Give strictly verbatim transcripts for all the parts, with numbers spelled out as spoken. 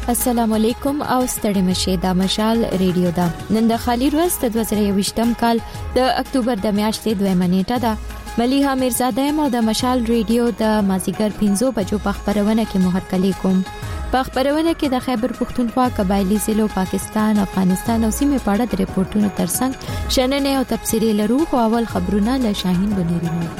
السلام علیکم او ستړي مشه د مشال ریډیو دا نن د خالی ورځ د دوه زره یوویشتم کال د اکتوبر د میاشتې دویمه نیټه ده. ملیحه میرزاده مو د مشال ریډیو د مازیګر پنځو بجو په خبرونه کې مهرکلی کوم. په خبرونه کې د خیبر پختونخوا قبایلی ضلعو پاکستان افغانستان او سیمې په اړه د ریپورتونو ترڅنګ شننې او تفسیری لرو. خو اول خبرونه له شاهین بنيري نو.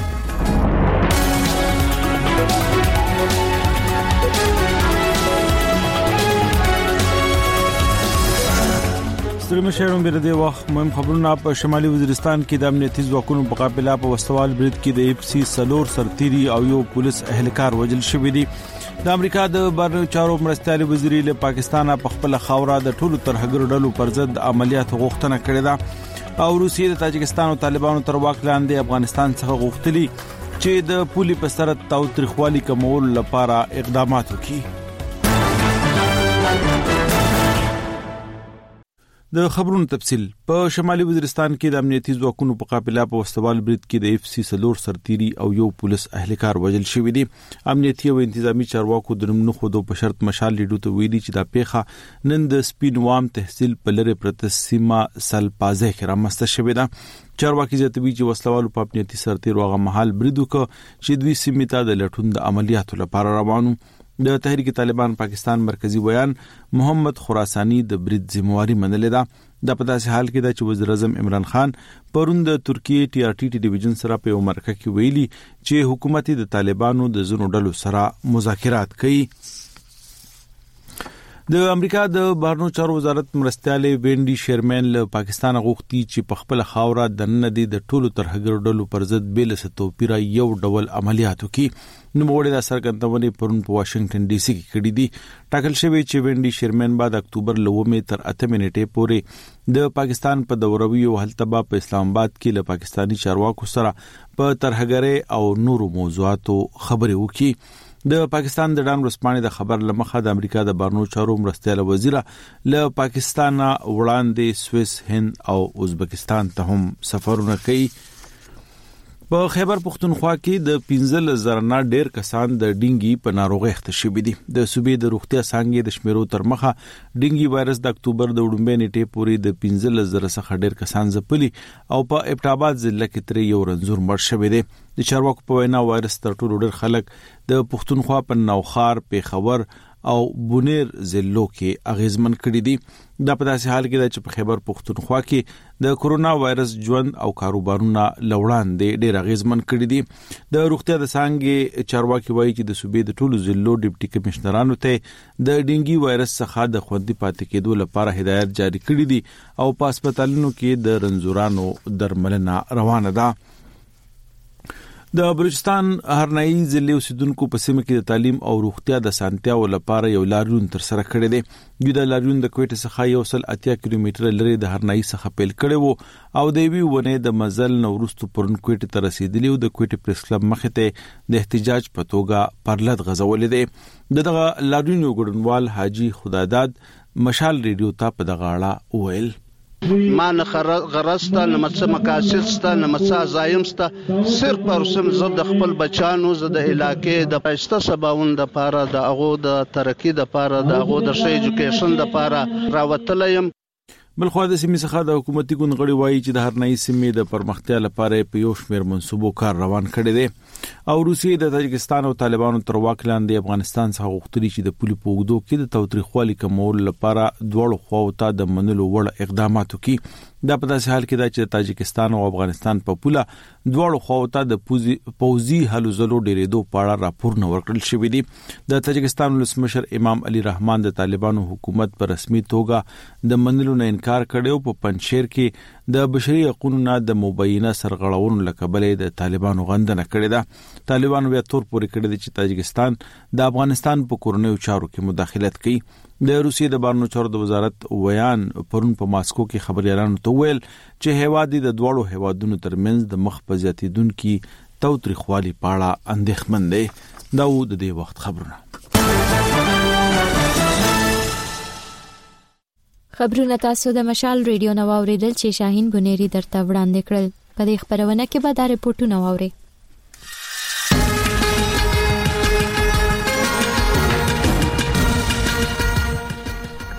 ستریم شهرون بیرده وخت مهم خبرونه په شمالي وزیرستان کې د امنیتي ځواکونو په مقابله په وسوال برید کې د اف سی سلور سرتيري او یو پولیس اهلکار وژل شوی دی. د امریکا د بهرنیو چارو مرستيال وزیر له پاکستان په خپل خاوره د ټولو ترهګر ډلو پر ضد عملیات غوښتنه کړې ده او روسیې د تاجکستان او طالبانو تر واک لاندې افغانستان څخه غوښتلي چې د پولي په سر تاوتریخوالي کمول لپاره اقدامات وکړي. د خبرونو تفصيل په شمالي وزیرستان کې د امنیتي ځواکونو په مقابله په وسوال برید کې د اف سی سلور سرتيري او یو پولیس اهلکار وژل شوی دی. امنیتي او انتظامی چارواکو د نوم خودو په شرط مشال لیډو ته ویلي چې دا پیښه نن د سپینوام تحصیل په لری پرتسیما سلپازه کې رامسته شوې ده. چارواکي زیاتوي چې وسلوالو په امنیتي سرتيرو هغه محل برید وکړ چې دوی سیمه ته د لټون د عملیاتو لپاره روانو. د تحریک طالبان پاکستان مرکزی بیان محمد خراسانی د برید ذمہواری منلې ده. د پداسې حال کې د وزیر اعظم عمران خان پروند ترکیه ټي ار ټي ټي ډیویژن سره په مرکه کې ویلي چې حکومت د طالبانو د زونو ډلو سره مذاکرات کوي. د امریکا د بهرنیو چارو وزارت مرستيال وینډي شیرمن له پاکستان غوښتي چې په خپل خاوره د ندي د ټولو ترهګر ډلو پر ضد بیل ستوپیرا یو ډول عملیاتو کې نو موږ د سرګندونې پرون په واشنگټن ډي سي کې کړې دي. ټاکل شوی چې وینډي شیرمن بعد اکتوبر لومې تر اته نیټې پورې د پاکستان په دوروي او حلتبا په اسلام آباد کې له پاکستانی چارواکو سره په ترهګرۍ او نورو موضوعاتو خبرې وکړي. د پاکستان د ډان رسپانې د خبر لمخه د امریکا د بهرنیو چارو مرستيال وزیر له پاکستان وړاندې سویس هند او ازبکستان ته هم سفرونه کوي. په خیبر پختونخوا کې د پنځل زرنا ډیر کسان د ډینګي په ناروغۍ اخته شوي دي. د صوبې د روغتیا څنګه د شمیرو تر مخه ډینګي وایرس د اکتوبر د وړاندې نیټې پورې د پنځل زر څخه ډیر کسان ځپلي او په ابټاباد ضلع کې تر یو رنځور مړ شوی دی. د چارواکو په وینا وایرس تر ټولو ډیر خلک د پختونخوا په نوخار پیښور او بونیر ضلعو کې اغیزمن کړي دي. دا په داسې حال کې چې په خیبر پختونخوا کې د کورونا وایرس ژوند او کاروبارونه لوړاندې ډېر اغیزمن کړي دي. د روغتیا د څنګه چارواکي وایي چې د صوبې د ټولو ضلعو ډیپټي کمشنرانو ته د ډینګي وایرس څخه د خوندي پاتې کېدو لپاره هدایت جاری کړي دي او په هسپتالونو کې د رنځورانو درملنه روانه ده. د بلوچستان هرنايي ضلع اوسیدونکو په سیمه کې د تعلیم او روغتیا د سانتیاو لپاره یو لاریون تر سره کړی دی. دوی د لاریون د کوټه څخه یو سل اتیا کیلومتره لري د هرنايي څخه پیل کړی وو او د وی ونه د مزل نورستو پرون کوټه ته رسیدلی او د کوټه پریس کلب مخې ته د احتجاج په توګه پرلط غزولې دی. دغه لاریون یو ګډونوال حاجی خداداد مشال ریډیو ته په دغه اړه وویل. ما نه غرسته نه مڅ مقاصد سته نه مڅ زایم سته صرف پر سم زد خپل بچانو زد علاقې د پښته سباون د پاره د اغو د ترقی د پاره د اغو د شی ایجوکیشن د پاره راوتلیم. بلخو د سیمې څخه د حکومتي ګوندغړي وایي چې د هرنايي سیمې د پرمختیا لپاره په یو شمېر منصوبو کار روان کړي دي او روسیې د تاجکستان او طالبانو تر واک لاندې افغانستان څخه غوښتلي چې د پولي پوګدو کې د تاوتریخوالي کمول لپاره دوړو خواو ته د منلو وړ اقدامات وکړي. دا په داسې حال کې ده چې تاجکستان او افغانستان په پوله دوړو خواو ته د پوزي هلو زلو ډیرېدو په اړه راپورونه ورکړل شوی دي. د تاجکستان ولسمشر امام علي رحمان د طالبانو حکومت پر رسمي توګه د منلو نه انکار کړو. په پنځشیر کې د بشري حقوقو د مبینه سرغړونو لکبل د طالبانو غندنه کړې ده. طالبانو بیا تور پورې کړی چې تاجکستان د افغانستان په کورنیو چارو کې مداخلت کوي. د روسیې د بهرنیو چارو د وزارت ویان پرون په ماسکو کې خبريالانو ته ویل چې هیواد د دوړو هیوادونو ترمنځ د مخ په زیاتیدونکو تاوتریخوالي په اړه اندېښمن دی. دا و د دې وخت خبرونه. خبرونه تاسو د مشال ریډیو نو اوریدل چې شاهین بنيري درته وړاندې کړل. په دې خبرونه کې به دا ریپورتونه واوري.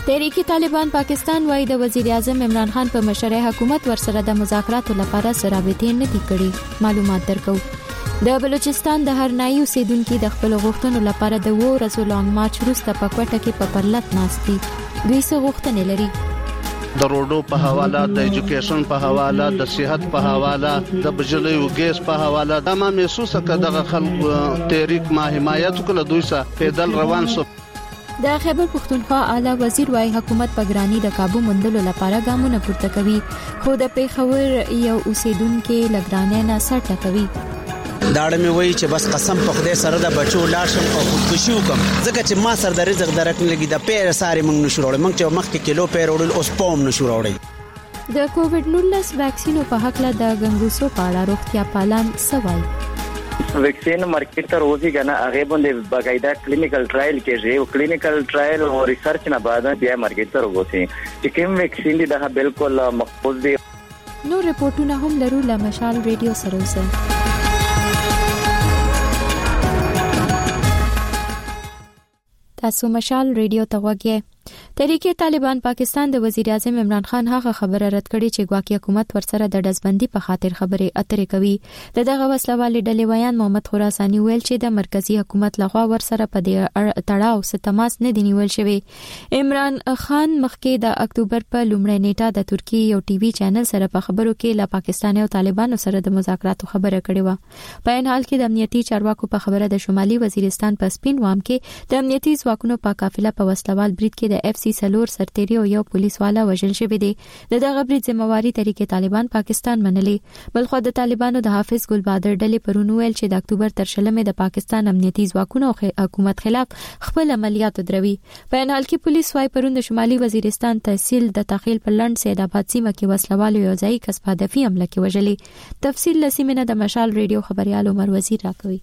تحریک طالبان پاکستان وايي د وزیر اعظم عمران خان په مشرۍ حکومت ورسره د مذاکراتو لپاره سرابطې نه دي کړې. معلومات درکو. د بلوچستان د هرنایي اوسیدونکو د خپل غوښتنو لپاره د وو ورځو لانګ مارچ وروسته په کوټه کې په پرلط ناستي. دوی څه غوښتنې لري؟ د روډو په حواله، د ایجوکیشن په حواله، د صحت په حواله، د بجلی او ګیس په حواله. دا ما محسوسه کړه د خلکو تحریک ما حمایت کړه، دوی سره پیدل روان شو. د خیبر پختونخوا اعلی وزیر وايي حکومت په ګرانی د کابو مندلو لپاره ګامونه پورته کوي، خو د پیښور یو اوسیدونکو لګرانه نه سر ټکوي. داړه مې وایي چې بس قسم په خدای سره د بچو لاشم او خودکشي وکم، ځکه چې ما سره د رزق درک نه لګي. د پیر ساري موږ نشو وروړل، موږ چې مخکې کیلو پیر وروړل اوس پوم نشو وروړل. د کووډ نولس ویکسینو په حق له د غنګوسو په اړه روغتیا پالان سوال. ویکسین مارکیټ ته روزي کنه هغه باندې باقاعده کلینیکل ټرایل کېږي او کلینیکل ټرایل او ریسرچ نه بعد بیا مارکیټ ته روزي چې کوم ویکسین دی دا بالکل محفوظ دی. نو رپورټونه هم لرو له مشال ریډیو سره اوسه. تاسو مشال ریډیو ته وګورئ. تحریک طالبان پاکستان د وزیر اعظم عمران خان هغه خبره رد کړې چې ګواکې حکومت ورسره د دزبندي په خاطر خبرې اترې کوي. د دغه وسلوالې ډلې ویان محمد خراساني ویل چې د مرکزی حکومت لخوا ورسره په دې تړاو ستماس نه دی نیول شوی. عمران خان مخکې د اکتوبر په لومړۍ نیټه د ترکی یو ټي وي چینل سره په خبرو کې له پاکستان او طالبانو سره د مذاکراتو خبره کړې و. په ان حال کې د امنیتي چارواکو په خبره د شمالي وزیرستان په سپین وام کې د امنیتي ځواکونو په قافله په وسلوال برید کې د اف سی سلور سرتيري او یو پولیس والا وژل شوی دی. د دغه برید ذمہواری تحریک طالبان پاکستان منلې. بلخو د طالبانو د حافظ ګل بادر ډلې پرون ویل چې د اکتوبر تر شلمې د پاکستان امنیتي ځواکونو او حکومت خلاف خپل عملیات دروي. په ان حال کې پولیس وايي پرون د شمالي وزیرستان تحصیل د تخیل په لند سید آباد سیمه کې وسلوالو یو ځای کسب هدفي حمله کې وژلې. تفصیل لسیمنه د مشال ریډیو خبريال عمر وزیر راکوي.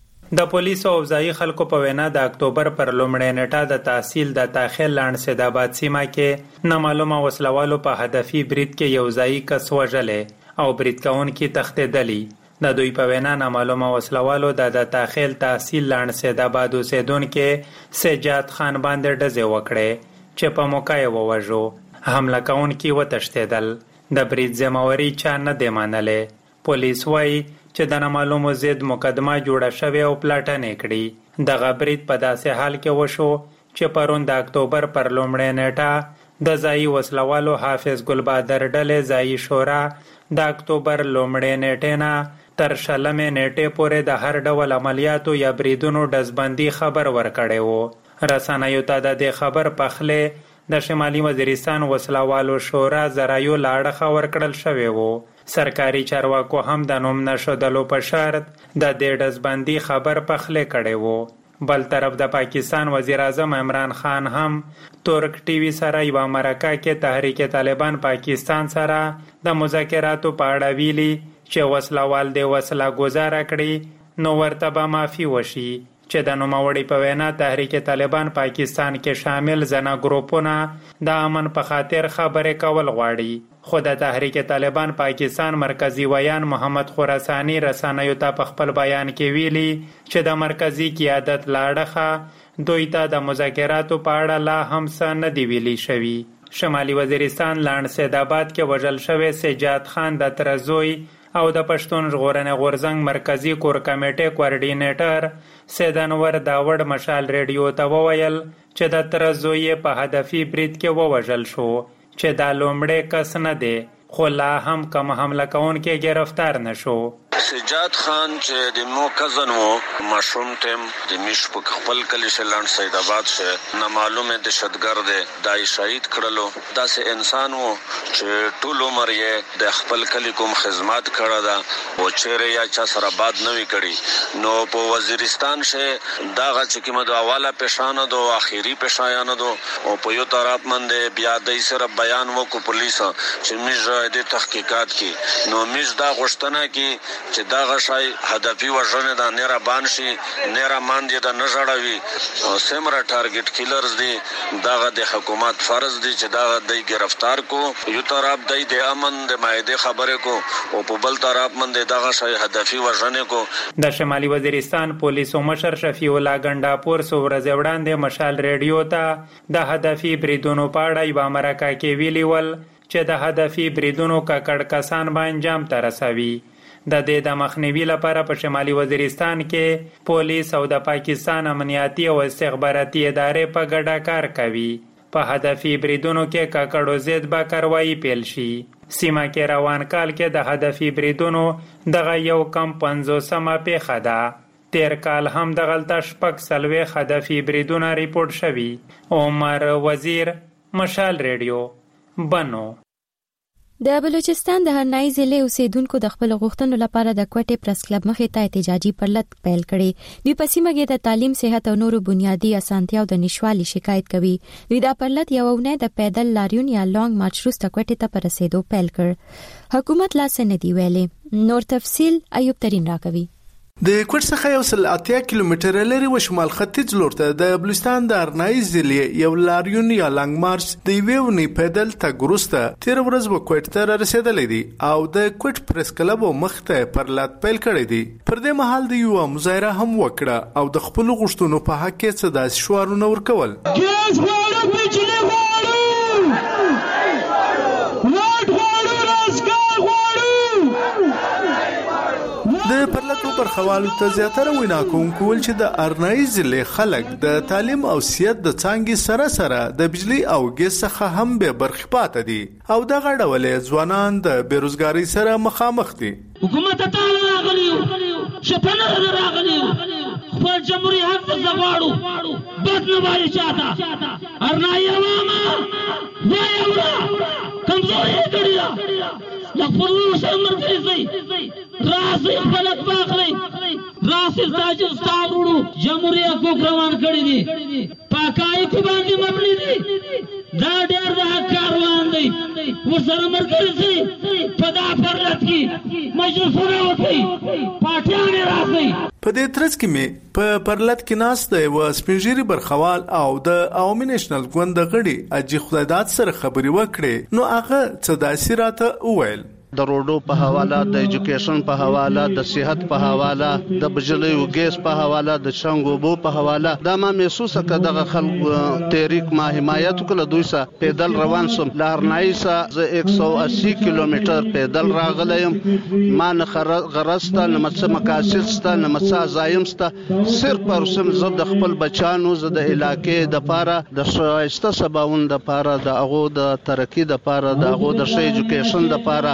د پولیسو او ځایي خلکو په وینا د اکتوبر پر لومړۍ نیټه د تحصیل د تاخیل لاند سید آباد سیمه کې نامعلومه وسلوالو په هدفي برید کې یو ځایي کس وژلې او برید کوونکي تښتېدلي. د دوی په وینا نامعلومه وسلوالو د د تاخیل تحصیل لاند سید آباد اوسیدونکو سجاد خان باندې ډزې وکړې چې په موقع یې ووژو. حمله کوونکي وتښتېدل. د برید ذمہواری چا نه دی منلې. پولیس وايي چې د نامعلومو ضد مقدمه جوړه شوې او پلاټنې کړي. دغه برید په داسې حال کې وشو چې پرون د اکتوبر پر لومړۍ نیټه د ځایي وسلوالو حافظ ګل بادر ډلې ځایي شورا د اکتوبر لومړۍ نیټې نه تر شلمې نیټې پورې د هر ډول عملیاتو یا بریدونو ډزبندي خبر ورکړی وو. رسنیو ته د دې خبر پخلې د شمالي وزیرستان وسلوالو شورا ذرایو لاړه ورکړل شوی وو. سرکاري چارواکو هم د نوم نشودلو په شرط د دې ډزبندي خبر پخلې کړی وو. بل طرف د پاکستان وزیر اعظم عمران خان هم ترک ټي وي سره یو مرکه کې تحریک طالبان پاکستان سره د مذاکراتو په اړه ویلي چې وسلوال د وسله گزاره کړي نو ورته به معافي وشي. چې د نوموړي په وینا تحریک طالبان پاکستان کې شامل ځنه ګروپونه د امن په خاطر خبرې کول غواړي. خو د تحریک طالبان پاکستان مرکزی ویان محمد خراسانی رسنیو ته په خپل بیان کې ویلي چې د مرکزی قیادت لاړخه دوی ته د مذاکراتو په اړه لا هم څه نه دی ویلي شوی. شمالي وزیرستان لاند سید آباد کې وژل شوی سجاد خان د ترزوی او د پښتون ژغورنې غورځنګ مرکزی کور کمیټې کوارډینیټر سید انور داوړ مشال ریډیو ته وویل چې د ترزوی په هدفي برید کې ووژل شو چې دا لومړی کس نه دی خو لا هم کوم حمله کوونکی گرفتار نشو. سجاد خان چې د مو کزن وو مشروم ټیم د میش په خپل کلی شلند سید آباد شه نه معلومه دهشتګرد دای شهید کړلو. داسې انسان وو چې ټول عمر یې د خپل کلی کوم خدمات کړه دا او چیرې یا چا سره باد نه وی کړی. نو په وزیرستان شه داغه چې کومه د اواله پېښانه دو اخیری پېښایانه دو او په یو طرف باندې بیا د سره بیان وکړو پولیس چې میز د تحقیقات کی نو میز دا غوښتنه کی چې دا غشای هدفي وژنه د نه را بانشي نه را ماندې د نژړوي او سمره ټارګټ کیلرز دي دا د حکومت فرض دي چې دا د گرفتار کو یو طرف د امن د مایده خبره کو او په بل طرف باندې دا غشای هدفي وژنه کو. د شمالي وزیرستان پولیسو مشر شفیع الله ګنڈاپور سو ورځ وړاندې مشال ریډیو ته د هدفي بریدونو په اړه یو مرکه کې ویلي ول چې د هدفي بریدونو ککړ کسان به انجام ته رسوي. د دې د مخنیوي لپاره په شمالي وزیرستان کې پولیس او د پاکستان امنیتي او استخباراتي ادارې په ګډه کار کوي. په هدفي بریدونو کې ککړو ضد به کاروایی پیل شي. سیمه کې روان کال کې د هدفي بریدونو دغه یو کم پنځوسمه پیښه ده. تیر کال هم دغلته شپږ څلوېښت هدفي بریدونه ریپورټ شوي. عمر وزیر، مشال ریډیو، بنو. د بلوچستان د هرنای ضلع اوسیدونکو د خپل غوښتنو لپاره د کوټې پریس کلب مخې ته احتجاجي پرلط پیل کړي. دوی په سیمه کې د تعلیم، صحت او نورو بنیادي اسانتیاو د نشوالي شکایت کوي. دوی دا پرلط یو ونه د پیدل لاریون یا لانګ مارچ وروسته کوټې ته پر رسیدو پیل کړ. حکومت لا څه نه دی ویلي. نور تفصیل ایوب ترین راکوي. د کوټ څخه یو سل اتیا کیلومتر لري و شمال ختیځ لور ته د بلوچستان د ارنای ضلع یو لاریون یا لانګ مارچ د یوونی پیدل تګ وروسته تیر ورځ و کوټ ته رسیدلې دي او د کوټ پریس کلب مخته پرلط پیل کړی دي. پر دې مهال د یو مظاهره هم وکړه او د خپل غوښتنو په حق کې څه داسې شعارونه ورکول. ګیس غواړو، بجلی غواړو، واټ غواړو، راسکار غواړو. د پرلطو پر خوالو ته زیاتره وینا کوونکو ول چې د ارنای ضلع خلک د تعلیم او صحت د څانګې سره سره د بجلی او ګیس څخه هم به برخې پاتې دي او دغه ډول ځوانان د بیروزګاری سره مخامخ دي. حکومت ته راغلیو، شپنه راغلیو، خپل جمهوریت حق ته غواړو، بد نه وایي چاته. ارنای عوامه وایي اورا کمزوري کړی لخبرونو سره مرکزي راسي خلک باخلي راسي تاجر ستاورو جمهوریت کو روان کړی دي پاکای په باندې مبني دي دا ډېر د کاروان دي ورسره مرکزي په دا پرلط کې مجلسونه وکړي پاټیان راسي. په دې ترڅ کې مې په پرلط کې ناس د یو سپینجيري برخوال او د عوامي نېشنل ګوند غړي اجي خدادات سره خبري وکړي نو هغه څه داسې راته وویل. د روډو په حواله، د ایجوکیشن په حواله، د صحت په حواله، د بجلی او ګیس په حواله، د شنګو بو په حواله دا ما محسوس کړه دغه خلک تحریک ما حمایت کړه. دوی سره پیدل روان سم لارنای سره زه یک سو اسی کیلومتر پیدل راغلم. ما نه غرسته نه مڅ مقاصد سته نه مڅ زایم سته صرف پر سم زه د خپل بچانو زه د علاقې د پاره د شایسته سباون د پاره د اغو د ترقی د پاره د اغو د شی ایجوکیشن د پاره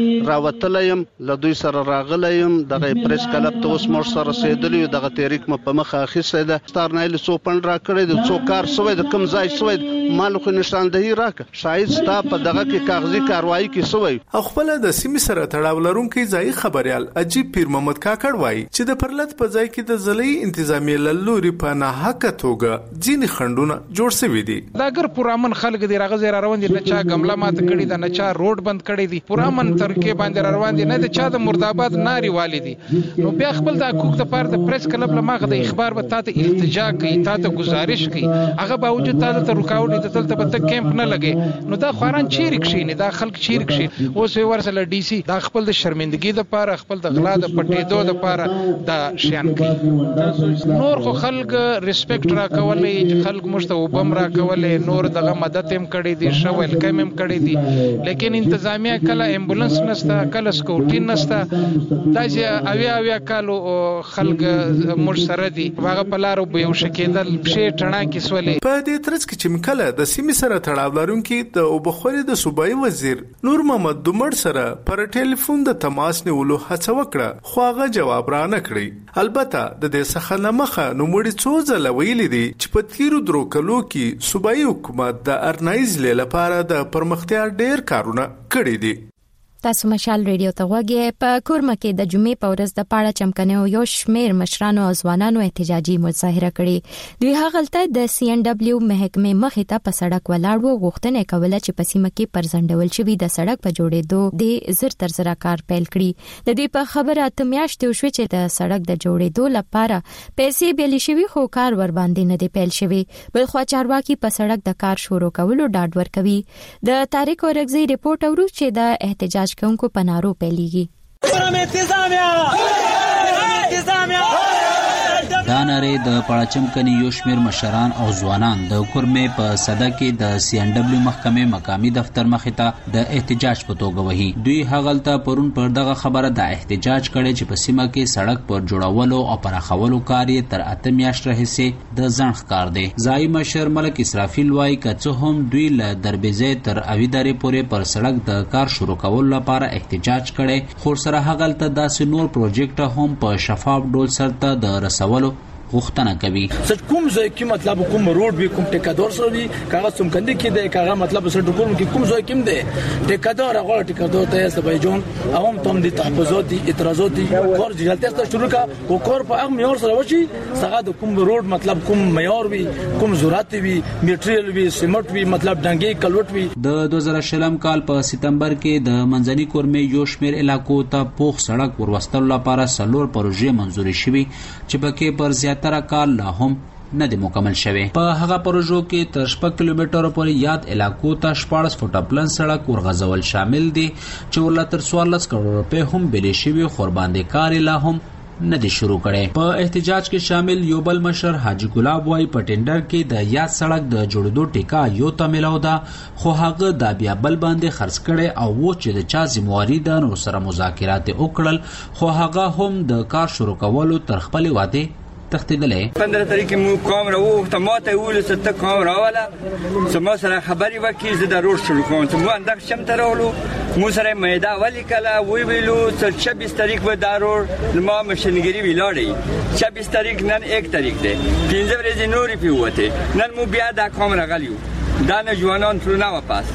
راوتلیم له دوی سره راغلیم. دغه پریس کلب ته اوس مور سره رسیدلی دغه تحریک م په مخه اخیسته ده. ستارنایل څو پند را کړی د څو کار سوی د کم ځای سوی مال خو نشاندهی راک شاید ستا په دغه کې کاغذي کاروایی کې سوی. خپل د سیمې سره تړاو لرونکي ځای خبريال عجیب پیر محمد کاکړ وایي چې د پرلط په ځای کې د ضلعي انتظامی لوري په نه حق توګه ځینې خندونه جوړ شوي دي. دا ګر پرامن خلک دی راغ زیرا روان دي نه چا ګملا مات کړی دا نه چا روډ بند کړی دی پرامن ترکه باندې روان دي نه د چا د مرداباد ناری والی دي. نو بیا خپل د حقوق لپاره د پریس کلب لماغه د اخبار به تاسو التجا کوي تاسو گزارش کوي هغه باوجود تاسو ته رکاوټ د تل ته کیمپ نه لګي نو دا خوران چیرک شي نه دا خلک چیرک شي. اوس ورسله ډي سي دا خپل د شرمندګي لپاره خپل د غلا د پټېدو لپاره دا شیان کوي. نور خو خلک ریسپیکټ را کولې چې خلک مشته وبم را کولې نور دغه مدد هم کړي دي شو ویلکم هم کړي دي لیکن انتظامیه کله امبولانس نستا کله سکوټین نستا دا چې اویا اویا کالو خلک مر سره دي هغه په لارو به یو شکیدل پښې ټڼا کې سولې. په دې ترڅ کې چې مکله د سیمې سره تړاو لرونکي د وبخوري د صوبایي وزیر نور محمد دومړ سره پر ټلیفون د تماس نیولو هڅه وکړه خو هغه جواب را نه کړی. البته د دې څخه نه مخه نو مړي څو ځله ویلي دي چې په تیرو درو کلو کې صوبایي حکومت د ارنای ضلع لپاره د پرمختیا ډېر کارونه کړي دي. تاسو مشال ریډیو ته وګورئ. په کورمه کې د جمعې په ورځ د پاړه چمکنو یو شمېر مشرانو او ځوانانو احتجاجي مظاهره کړې. دوی هغلته د سی ان ډبلیو محکمې مخې ته په سړک ولاړ وو، غوښتنه کوله چې په سیمه کې پرځندول شوی د سړک په جوړېدو د زر تر زر کار پیل کړي. د دې په خبره ته میاشتې وشو چې د سړک د جوړېدو لپاره پیسې بیل شوی، خو کار ور باندې نه دی پیل شوی. بل خو چارواکي په سړک د کار شروع کولو ډاډ ورکوي. د تاریخ ورغزي ریپورت اورو چې د احتجاج کوونکو په نارو پیلېږي. دا ناره د پړاچمکني یو شمېر مشران او ځوانان د کورمې په صدا کې د سی ان ډبلیو محکمې مقامی دفتر مخې ته د احتجاج په توګه وهي. دوی هغلته پرون پر دغه خبره د احتجاج کړي چې په سیمه کې سړک پر جوړولو او پراخولو کار یې تر اته میاشتې راهیسې د ځنډ ښکار دی. ځایي مشر ملک اسرافیل وایي که څه هم دوی له دروازې تر اویدارې پورې پر سړک د کار شروع کولو لپاره احتجاج کړي، خو سره هغلته داسې نور پروجیکټ هم په شفاف ډول سرته د رسولو غوښتنه کوي. سچ کوم ځای کې مطلب کوم روډ وی کوم ټیکادور سره وی کاغذ سم کندي کې دی کاغذ مطلب سر ټکوم کې کوم ځای کې دی ټیکادور هغه ټیکادور ته آذربایجان هم تم دي تحفظات دي اعتراضات دي کار جلته ست شروع کا او کار په هغه معیار سره وشي څنګه د کوم روډ مطلب کوم معیار وی کوم ضرورت وی میټریل وی سیمټ وی مطلب ډنګي کلوټ وی. د دوه زره شلم کال په سپتمبر کې د منځني کورمې یو شمېر علاقو ته پوخ سړک وروستلو لپاره څلور پروژې منځوري شوي چې پکې پر زیاتره کار لا هم نه دی مکمل شوی. په هغه پروژو کې تر شپږ کیلومترو پورې یاد علاقو ته شپاړس فوټه پلن سړک ورغځول شامل دي چې ورله تر څوارلس کروڑ روپۍ هم بیلې شوي، خو ورباندې کار لا هم نه دی شروع کړي. په احتجاج کې شامل یو بل مشر حاجی ګلاب وای په ټینډر کې د یاد سړک د جوړېدو ټیکا یو ته ملاو ده، خو هغه د بیا بل باندې خرڅ کړي او و چې د چا ذمہواری ده نو سره مذاکرات وکړل، خو هغه هم د کار شروع کولو تر خپل واده تختیدلې. پندره تاریخ مو کامرا وو ته ماته ویل ست کامرا والا سم سره خبري وکي زه د روډ شروع کوم ته مو اندک شم ترولو مو سره میدا ولی کلا وی ویلو چوبیس تاریخ به دارور ما مشنګری ویلاړی چوبیس تاریخ نن یک تاریخ ده پنځه ورځې نوري پیوته نن مو بیا د کامرا غلیو دا نه جوانان تر نه واپس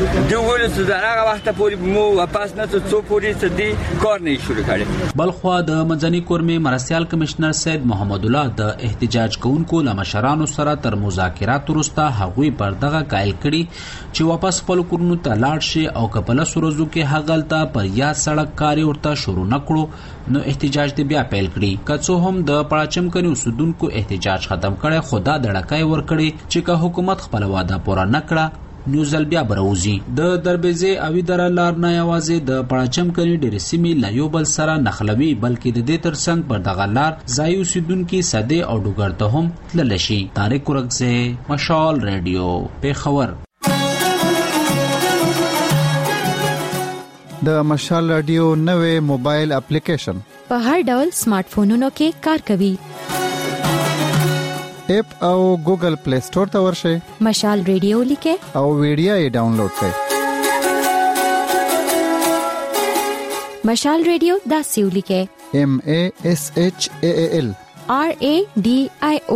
دوی څه دغه وخت پورې مو واپس نه څو پورې سدي کار نه شروع کړي. بلخوا د منځني کورمې مرستيال کمشنر سید محمد الله د احتجاج کوونکو له مشرانو سره تر مذاکرات وروسته هغوی پر دغه قائل کړي چې واپس خپل کورونو ته لاړ شي او کپله سروزو کې هغلته پر یا سړک کاری ورته شروع نکړو نو احتجاج دی بیا پیل کړي. کڅو هم د پړاچمکني اوسیدونکو احتجاج ختم کړي، خدا دړکای ور کړي چې که حکومت خپل وعده پوره نکړه نیوزل بیا بروزی. د دربېزې اوی در لار نه یوازې د پړاچمکني ډېر سیمې لا یو بل سره نخلوي بلکې د دې ترڅنګ پر دغه لار ځای اوسیدونکي سده او ډوګر ته هم تللی شي. طارق ورغزه، مشال ریډیو، پیښور. د مشال ریډیو نوې موبایل اپلیکیشن په هر ډول سمارټ فونونو کې کار کوي. اپ او ګوګل پلی سٹور ته ورشئ، مشال ریډیو لیکه او ویډیو یې ډاونلوډ کړئ. مشال ریډیو دا سیو لیکه M A S H A A L R A D I O.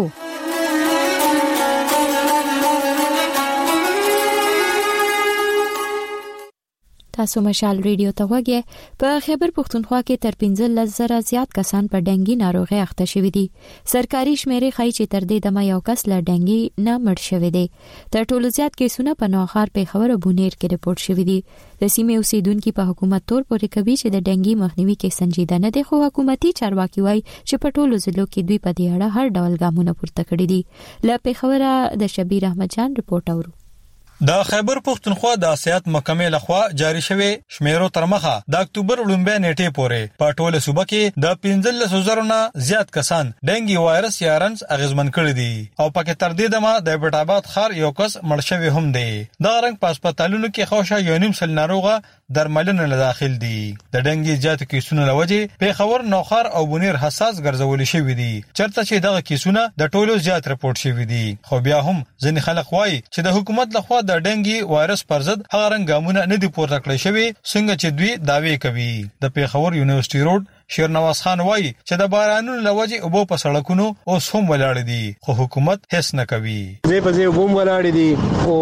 تاسو مشال ریډیو ته وګورئ. په خیبر پښتونخوا کې تر پنځلس زره زیات کسان په ډنګي ناروغي اخته شوي دي. سرکاري شمیرې ښایي چې تر دې دمه یو کس له ډنګي نه مړ شوی دی. تر ټولو زیات کیسونه په نوخار پیښور او بونیر کې رپورټ شوي دي. د سیمې اوسیدونکو په حکومت تور پورې کوي چې د ډنګي مخنیوي کې سنجیده نه دي، خو حکومتي چارواکي وایي چې په ټولو ضلعو کې دوی په دې اړه هر ډول ګامونه پورته کړي دي. له پیښور د شبیر احمد جان رپورټ اورو. د خیبر پښتونخوا د اسیات محکمې لخوا جاری شوی شمیرو تر مخه د اکتوبر لومبه نیټه پورې په ټوله صوبه کې د پنځلس زره نه زیات کسان ډنګي وایرس یا رنس اغیزمن کړي دي او پکې تر دې دمه د بیټاباد خار یو کس مړ شوی هم دی. دا رنګ په هسپتالونو کې خوشا یو نیم سل ناروغه درملنه له داخل دي. د ډنګي زیات کیسونه لوجه پیښور، نوخار او بونیر حساس ګرځول شوی دي چرته چې دغه کیسونه د ټولو زیات رپورټ شوی دي. خو بیا هم ځینې خلک وایي چې د حکومت لخوا د ډنګي وایرس پر ضد هغه رنګ ګامونه نه دي پورته کړی شوی څنګه چې دوی داوی کوي. د پیښور یونیورسيټي روډ شیرنواز خان وایي چې د بارانونو لوجه اوبو په سړکونو اوس هم ولاړ دي خو حکومت هیڅ نه کوي. زه په زه وبم ولاړ دي او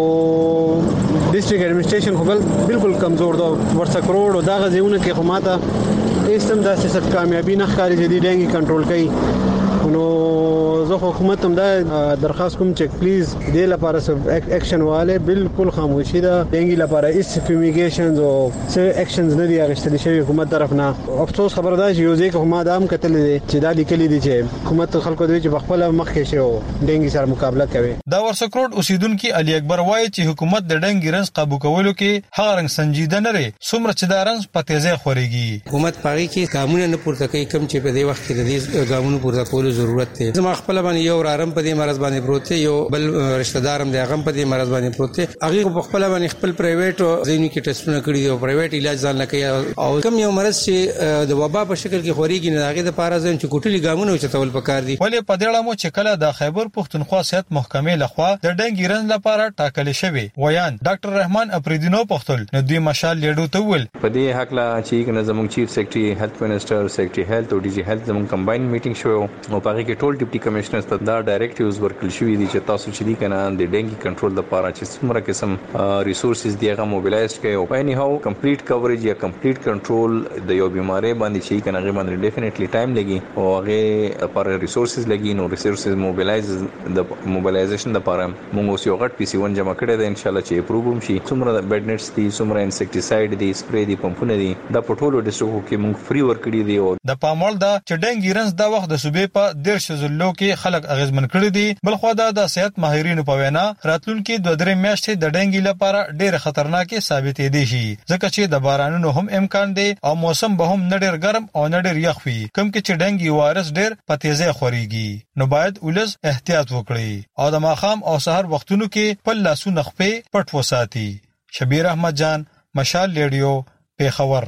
ډیسټریکټ ایڈمنسټریشن خو بالکل کمزور ده ورڅ کروڑ او دغه ځایونه کې خو ماته ایستم داسې ست کامیابی نه ښکاري چې دی ډنګي کنټرول کوي. نو زه حکومت هم دا درخواست کوم چې پلیز دې لپاره سب اکشن واله بالکل خاموشي ده. ډنګي لپاره هیڅ فیمیګیشنز او څه اکشنز نه دی اغشتل شوی حکومت طرف نه. افسوس خبر ده چې یو ځکه حکومت هم کتل دي چې دا لیکلي دي چې حکومت خلکو دوی چې خپل مخکې شي او ډنګي سره مقابله کوي. دا ورسکروټ اوسیدونکو علي اکبر وایي چې حکومت د ډنګي رنځ قابو کولو کې هغه رنګ سنجیده نه لري څومره چې دا رنځ په تیزه خوريږي. حکومت پاره کې قانون نه پورته کوي کوم چې په دې وخت کې د دې قانون پورته کولو ضرورت دی. زما خپل باندې یو رارم په دې مرز باندې پروت یو بل رشتہ دارم دی هغه په دې مرز باندې پروت هغه په خپل باندې خپل پرایویټ ځینو کې ټیسټونه کړی دی او پرایویټ علاج ځان نه کوي او کوم یو مرز چې د وبا په شکل کې خوريږي نه هغه د پاره ځین چې کوټلي ګامونه چتول پکار دي. ولې په دې اړه مو چې کله د خیبر پښتونخوا صحت محکمې لخوا د ډنګي رنځ لپاره ټاکل شوی ویان ډاکټر رحمان افریدینو پختل نو دوی مشال لیډو ته ول په دې حق لا چې کنه زموږ چیف سیکریټري هیلث منسٹر سیکریټري هیلث او ډي جی هیلث زموږ کمباین میټینګ شو او په هغه کې ټول ډیپټي کمشنرز ته دا ډایریکټیوز ورکل شوی دي چې تاسو چې دي کنه د ډنګي کنټرول لپاره چې څومره قسم ریسورسز دی هغه موبلایز کړي او اني هاو کمپلیټ کورېج یا کمپلیټ کنټرول د یو بیماری باندې چې کنه هغه باندې ډیفینیټلی ټایم لګي او هغه لپاره ریسورسز لګي نو ریسورسز موبلایز د موبلایزیشن لپاره موږ اوس یو غټ پی سی ون جمع کړی دی ان شاء الله چې اپروو هم شي. څومره د بیډ نټس دي څومره انسیکټیساید دي سپری دي پمپونه دي د پټولو ډیسټریکټ کې موږ فری ورکړي دي. او د پامول دا چې ډنګي رنځ دا وخت د صوبې په ډیر شزلو کې خلک اغیزمن کړي دي. بل خو دا د صحت ماهرینو په وینا راتلونکي دوه درې میاشتې د ډنګي لپاره ډیر خطرناک ثابت دي شي ځکه چې د بارانونو هم امکان دی او موسم به هم نه ډیر ګرم او نه ډیر یخ وي کوم کې چې ډنګي وایرس ډیر په تیزه خوريږي. نو باید ولز احتیاط وکړي او د ماخام او سحر وختونو کې په لاسونو خپې پټ وساتي. شبیر احمد جان مشال ریډیو پیښور.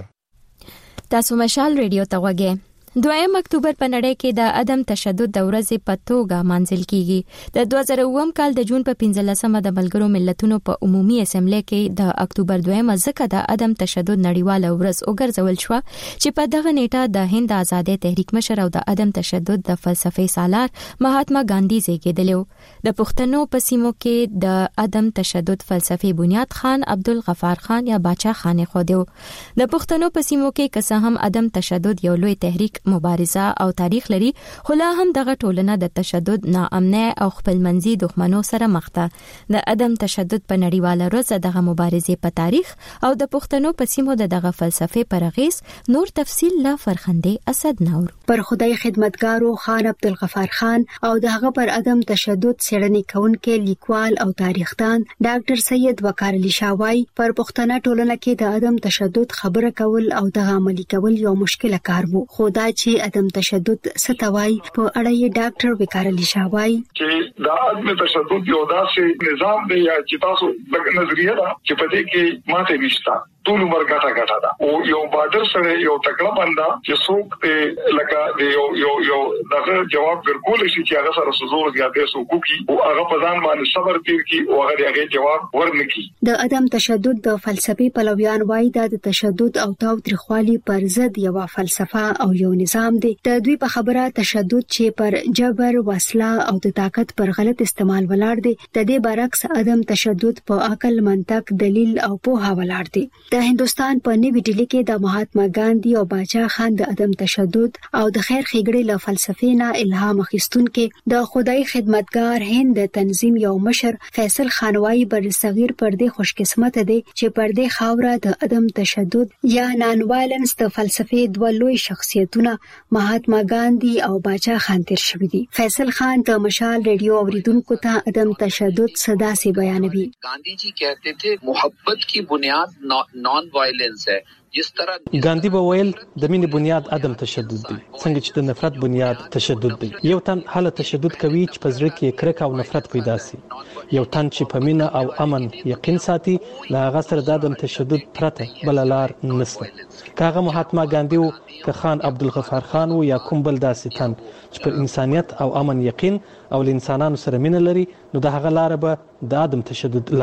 تاسو مشال ریډیو ته وګورئ. دویم اکتوبر په نړۍ کې د عدم تشدد د ورځې په توګه مانځل کیږي. د دوه زره اووم کال د جون په پنځلسمه د ملګرو ملتونو په عمومي اسمبلی کې د اکتوبر دویمه ځکه د عدم تشدد نړیواله ورځ وګرځول شو چې په دغه نیټه د هند آزادۍ تحریک مشر او د عدم تشدد د فلسفي سالار مهاتما ګاندھی زیږیدلی. د پښتنو په سیمو کې د عدم تشدد فلسفي بنیاد خان عبدالغفار خان یا باچا خان خو دیو. د پښتنو په سیمو کې که څه هم عدم تشدد یو لوی تحریک مبارزه او تاریخ لري خو لا هم دغه ټولنه د تشدد ناامنۍ او خپلمنځي دښمنو سره مخ ده. د عدم تشدد په نړیواله ورځ دغه مبارزې په تاریخ او د پښتنو په سیمو د دغه فلسفي پر اغیز نور تفصیل لا فرخندې اسد نور پر خدای خدمتګارو خان عبدالغفار خان او دغه پر عدم تشدد څېړنې کوونکې لیکوال او تاریخدان ډاکټر سید وقار علي شاوای پر پښتنه ټولنه کې د عدم تشدد خبره کول او دغه عملي کول یو مشکل کار وو. خدای چې عدم تشدد ستوي په اړه یې ډاکټر وقار علي شاوای چې دا عدم تشدد یو داسې نظام دی یا چې تاسو د نظریه دا چې په دې کې ماته نشتا ټول عمر ګټه ګټه ده او یو بادر سره یو تکړه بندا چې څوک ته لکه یو یو یو دغه جواب ورکول شي چې هغه سره سوزور زیاتې سو کوي او هغه په ځان باندې صبر تیر کی او هغه هغه جواب ورنکي. د عدم تشدد د فلسفي پلویان وایي د تشدد او تاوتریخوالي پر ضد یو فلسفه او یو نظام دی. د دوی په خبره تشدد چې پر جبر وسله او د طاقت پر غلط استعمال ولاړ دی د دې برعکس عدم تشدد په عقل منطق دلیل او پوهه ولاړ دی. د هندستان په نوې ډیلی کې د مهاتما ګاندھی او باچا خان د عدم تشدد او د خیر ښېګړې له فلسفې نه الهام اخیستونکو د خدای خدمتګار هند تنظیم یو مشر فیصل خانوایی بر صغیر پر دې خوش قسمت دی چې پر دې خاوره د عدم تشدد یا نان وایلنس د فلسفې دوه لوی شخصیتونه مهاتما ګاندھی او باچا خان تیر شوی دي. فیصل خان د مشال ریډیو اوریدونکو ته عدم تشدد صدا سے بیانوي. गांधी जी कहते थे मोहब्बत की बुनियाद नॉन वायलेंस है. ګاندھی به ویل د مینې بنیاد عدم تشدد دی څنګه چې د نفرت بنیاد تشدد دی. یو تن حاله تشدد کوي چې په زړه کې کرکه او نفرت پیدا شي. یو تن چې په مینه او امن یقین ساتي لا هغه سره د عدم تشدد پرته بل لار نشته. کاغه مهاتما ګاندھی او که خان عبدالغفار خان او یا کوم بل داسې تن چې پر انسانيت او امن یقین او انسانانو سره مینه لري نو د هغه لار به د عدم تشدد لار وي.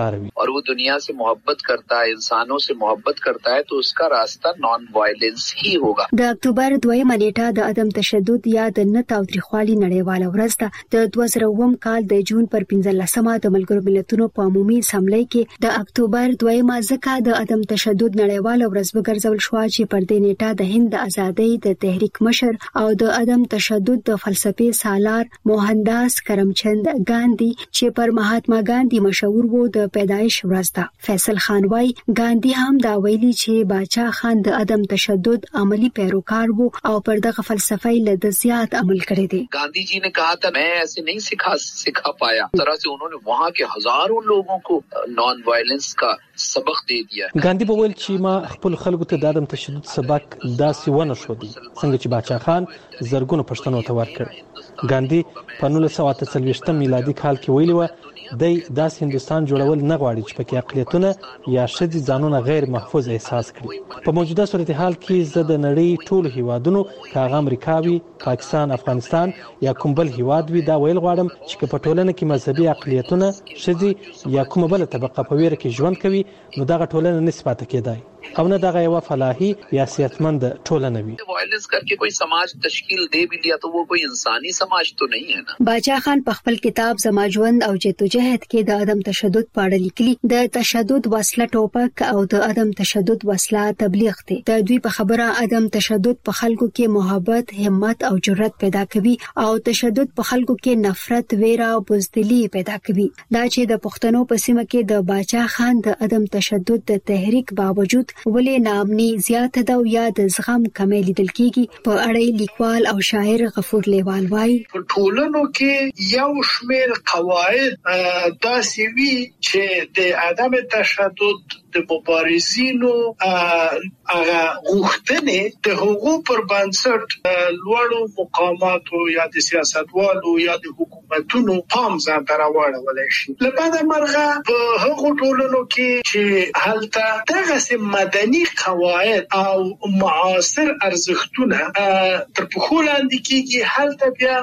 और वो दुनिया से मोहब्बत करता है, इंसानों से मोहब्बत करता है, तो उसका रास्ता नॉन वायलेंस ही होगा। د اکتوبر دویمه نیټه د عدم تشدد یا د نه تاوتریخوالي نړیواله ورځ ده. د دوه زره اووم کال د جون پر پنځلسمه د ملګرو ملتونو په عمومي اسامبلۍ کې د اکتوبر دویمه ځکه د عدم تشدد نړیواله ورځ وګرځول شو چې پر دې نیټه د هند د ازادۍ د تحریک مشر او د عدم تشدد د فلسفې سالار موهنداس کرمچند ګاندی چې پر مهاتما ګاندی مشهور وو د پیدایش ورځ ده. فیصل خان وايي ګاندی هم دا ویلي چې باچا خان د عدم تشدد عملی پیروکار وو او پر دغه فلسفه له زیات عمل کړی دی. गांधी जी ने कहा था मैं ऐसे नहीं सिखा सिखा पाया, इस तरह से उन्होंने वहाँ के हजारों लोगों को नॉन वायलेंस का सबक दे दिया. ګاندی په ویل چې ما خپل خلکو ته د عدم تشدد سبق داسې ونه شو دي څنګه چې باچا خان زرګونو پښتنو ته ورکړ. ګاندی په نولس سوه اته څلوېښتم میلادي کال کې ویلي و دی داسې هندستان جوړول نه غواړي چې پکې اقلیتونه یا ښځې ځانونه غیر محفوظ احساس کړي. په موجوده صورتحال کې زه د نړۍ ټولو هیوادونو که هغه امریکا وي، پاکستان، افغانستان یا کوم بل هیواد وي دا ویل غواړم چې که په ټولنه کې مذهبي اقلیتونه، ښځې یا کومه بله طبقه په ویره کې ژوند کوي نو دغه ټولنه نسي پاتې کېدای او نه دغه یوه فلاحي یا صحتمند ټولنه وي. वायलेंस करके कोई समाज तश्कील दे भी लिया तो वो कोई इंसानी समाज तो नहीं है ना. باچا خان په خپل کتاب زما ژوند او جدوجہد کې د عدم تشدد په اړه لیکلي د تشدد وسله ټوپک او د عدم تشدد وسله تبلیغ دی. د دوی په خبره عدم تشدد په خلکو کې محبت، همت او جرأت پیدا کوي او تشدد په خلکو کې نفرت، ویره او بزدلی پیدا کوي. دا چې د پښتنو په سیمه کې د باچا خان د عدم تشدد د تحریک باوجود ولې ناامني زیاته ده او یا د زغم کمی لیدل کیږي په اړه لیکوال او شاعر غفور لیوال وايي په ټولنو کې یو شمېر قواعد داسې وي چې د عدم تشدد د مبارزینو هغه غوښتنې د حقوقو پر بنسټ لوړو مقاماتو یا د سیاستوالو یا د حکومتونو پام ځان ته راوړولی شي. له بده مرغه په هغو ټولنو کې چې هلته دغسې مدني قواعد او معاصر ارزښتونه تر پښو لاندې کېږي، هلته بیا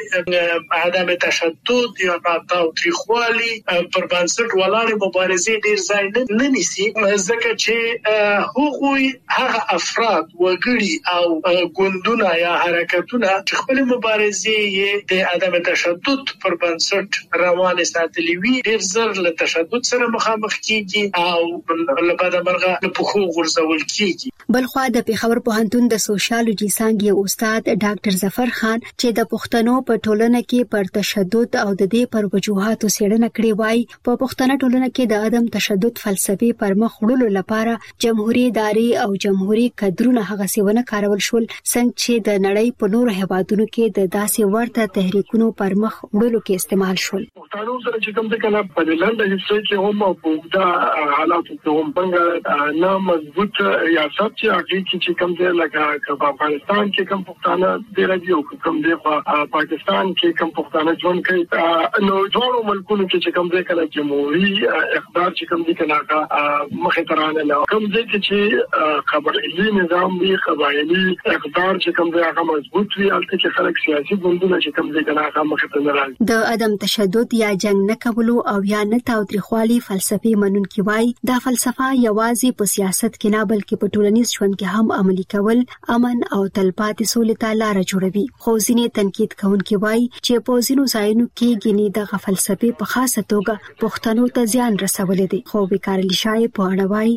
د عدم تشدد یا تاوتریخوالي پر بنسټ ولاړې مبارزې ډېر ځای نه نیسي، ځکه چې هغوی هغه افراد وګړي او ګوندونه یا حرکتونه چې خپل مبارزې یې د عدم تشدد پر بنسټ روانې ساتلې وي ډېر زر له تشدد سره مخامخ کیږي او له بده مرغه له پښو غورځول کیږي. بلخوا د پېښور پوهنتون د سوشیالوجي څانګې استاد ډاکټر ظفر خان چې د پښتنو په ټولنه کې پر تشدد او د دې پر وجوهاتو څېړنه کړې وای په پښتنه ټولنه کې د عدم تشدد فلسفي پر مخ وړلو لپاره جمهوریت ادارې او جمهوریت کډرونه هغه سیونه کارول شول څنګه چې د نړۍ په نورو هیوادونو کې د داسې ورته تحریکونو پر مخ وړلو کې استعمال شول. پښتنو سره چې کوم څه کنه په لاندې هیڅ کې هم په دا حالات کې هم څنګه نه مضبوط ریاست چې هغه چې کوم ځای لکه په افغانستان کې کوم پښتانه ډېر دي او کوم دی په پاکستان کې کوم پښتانه ژوند کوي نو ټول ملکونو کې چې کوم ځای کنه جمهوریت اقدار چې کوم دي کنه مخه ترانه له کوم ځای کې چې قبایلی نظام وی قبایلی اقدار چې کوم ځای هغه مضبوط وي البته چې خلک سیاسي ګوندونه چې کوم ځای کنه هغه مخه ته راځي. د عدم تشدد یا جنگ نه کولو او یا نه تاوتریخوالي فلسفي منونکي وای دا فلسفه یوازې په سیاست کې نه بلکې په ټولنیز ژوند کې هم عملي کول امن او تلپاتې سولې ته لار جوړوي. خو ځینې تنقید کوونکي وای چې په ځینو ځایونو کې ګینې د فلسفي په خاصه توګه پښتنو ته زیان رسولي دي. خو بیکارلی شای په اړه وای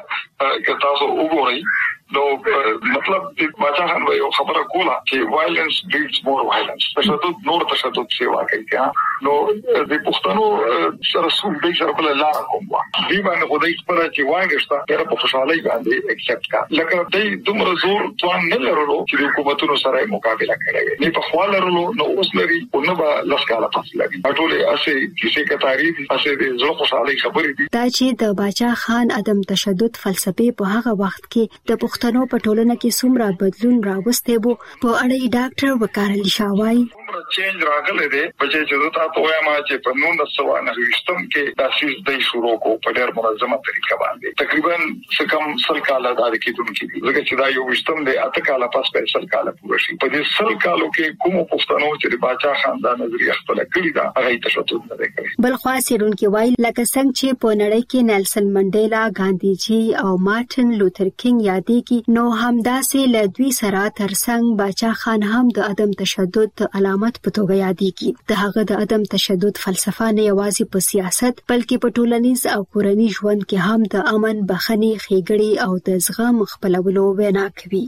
که تاسو وګورئ نو مطلب د باچا خان یو خبره کوله چې وایلنس بیټس مور وایلنس، تشدد نور تشدد سیوا کوي. نو د پښتنو سره څوک د سره بل لار کوم وا دی باندې خدای خبره چې وایګشتا ډېر په خوشحالي باندې اکسپټ کا لکه دای دومره زور توان نه لرلو چې د حکومتونو سره مقابله کړي نه په خوا لرلو نو اوس لري او نه به لسکاله پاتې لري ټولې اسې کیسه کې تاریخ اسې د زړه خوشحالي خبرې دي. دا چې د باچا خان عدم تشدد فلسفي په هغه وخت کې د پښتنو په ټولنه کې څومره بدلون راوستی وو په اړه ډاکټر وقار علي شاه وایي دومره چینج راغلی دی چې چې دا تاسو وایم چې په نولس سوه نهه ویشتم کې د اساس د شروع کو په ډېر منظمه طریقه باندې تقریبا څکم سل کاله دا کېدونکي دي ځکه چې دا یو وشتم دی اته کاله پس په سل کاله پوره شي په دې سل کالو کې کوم پښتنو چې د باچا خاندان نظریه خپل کړی دا هغه تشدد نه کوي. بل خو سیرونکو وایي لکه څنګه چې په نړۍ کې نیلسن منډیلا، ګاندیجی او مارټن لوتر کینګ یادېږي، نو همداسې له دوی سره ترڅنګ باچا خان هم د عدم تشدد علامت په توګه یادېږي. د هغه د عدم تشدد فلسفه نه یوازې په سیاست بلکې په ټولنیز او کورنی ژوند کې هم د امن، بخښنې، ښېګړې او د زغم خپلولو وینا کوي.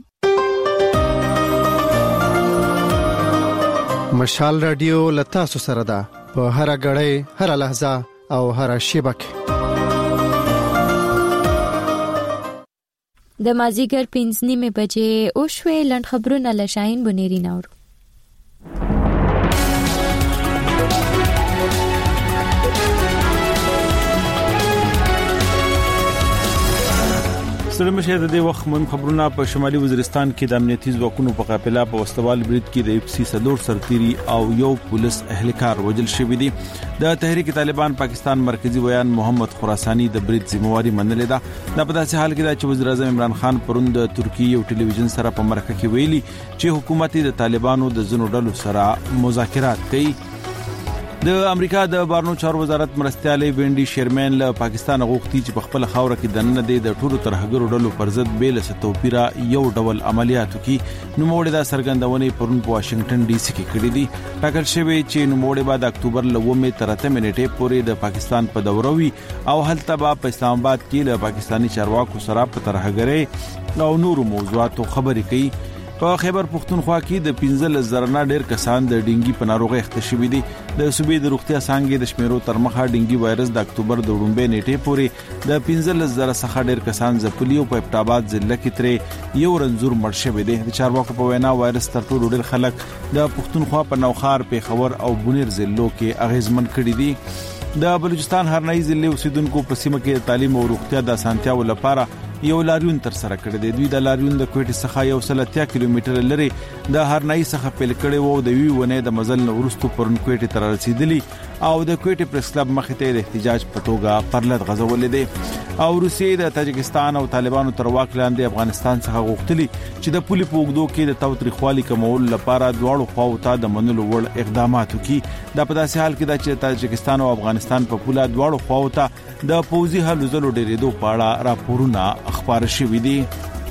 مشال رادیو لتا سو سره ده په هر غړې، هر لحظه او هر شیبه کې. د مازیګر پنځه نیمه بجې او شوي لند خبرونه لشاین بنيري نور. سره مشه د دې وخت مهم خبرونه په شمالي وزیرستان کې د امنیتي ځواکونو په قافله په وسوال برید کې د اف سی سلور سرتيري او یو پولیس اهلکار وژل شوی دی. د تحریک طالبان پاکستان مرکزی ویان محمد خراسانی د برید ذمہواری منلې ده. د په داسې حال کې د وزیر اعظم عمران خان پروند ترکیه یو ټلویزیون سره په مرکه کې ویلي چې حکومت د طالبانو د زنو ډلو سره مذاکرات کوي. د امریکا د بارنو چارو وزارت مرستيالي وینډي شیرمن له پاکستان غوښتي چې په خپل خاور کې د نن د ټولو ترهګرو ډلو پر ضد بیل ستوپیرا یو ډول عملیاتو کې نوموړي د سرګندونې پرون په واشنگټن ډي سي کې کړې دي. ټاکل شوی چې نوموړي بعد اکتوبر لومې تر اتمه نیټه پورې د پاکستان په دوروي او هلته به په اسلام آباد کې له پاکستاني چارواکو سره په ترهګرۍ او نورو موضوعاتو خبرې کوي. په خیبر پختونخوا کې د پنځه زره ډیر کسان د ډینګي په ناروغۍ اخته شوي دي. د صوبې د روغتیا څانګې د شمیرو تر مخه ډینګي وایرس د اکتوبر د وړاندې نیټې پورې د پنځه زره څخه ډیر کسان ځپلي او په ابټاباد ضلع کې ترې یو رنځور مړ شوی دی. د چارواکو په وینا وایرس تر ټولو ډیر خلک د پختونخوا په نوخار، پیښور او بونیر ضلعو کې اغیزمن کړي دي. د بلوچستان هرنۍ ضلع اوسیدونکو په سیمه کې تعلیم او روغتیا د اسانتیاو لپاره یو لاریون تر سره کړی دی. دوی د لاریون د کوټې څخه یو سل اتیا کیلومتره لري د هرنۍ څخه پیل کړي وو. د وی ونه د مزل نورستو پرون کوټې تر رسیدلی او د کوټې پریس کلب مخې ته د احتجاج په توګه پرلط غزولې دي. او روسیې د تاجکستان او طالبانو تر واک لاندې افغانستان څخه غوښتلی چې د پولي پوګدو کې د تاوتریخوالي کمول لپاره دواړو خواو ته د منلو وړ اقدامات وکړي. د په داسې حال کې د چې تاجکستان او افغانستان په پوله دواړو خواو ته د پوځي هلو ځلو ډېرېدو په اړه راپورونه خبر شوي دي.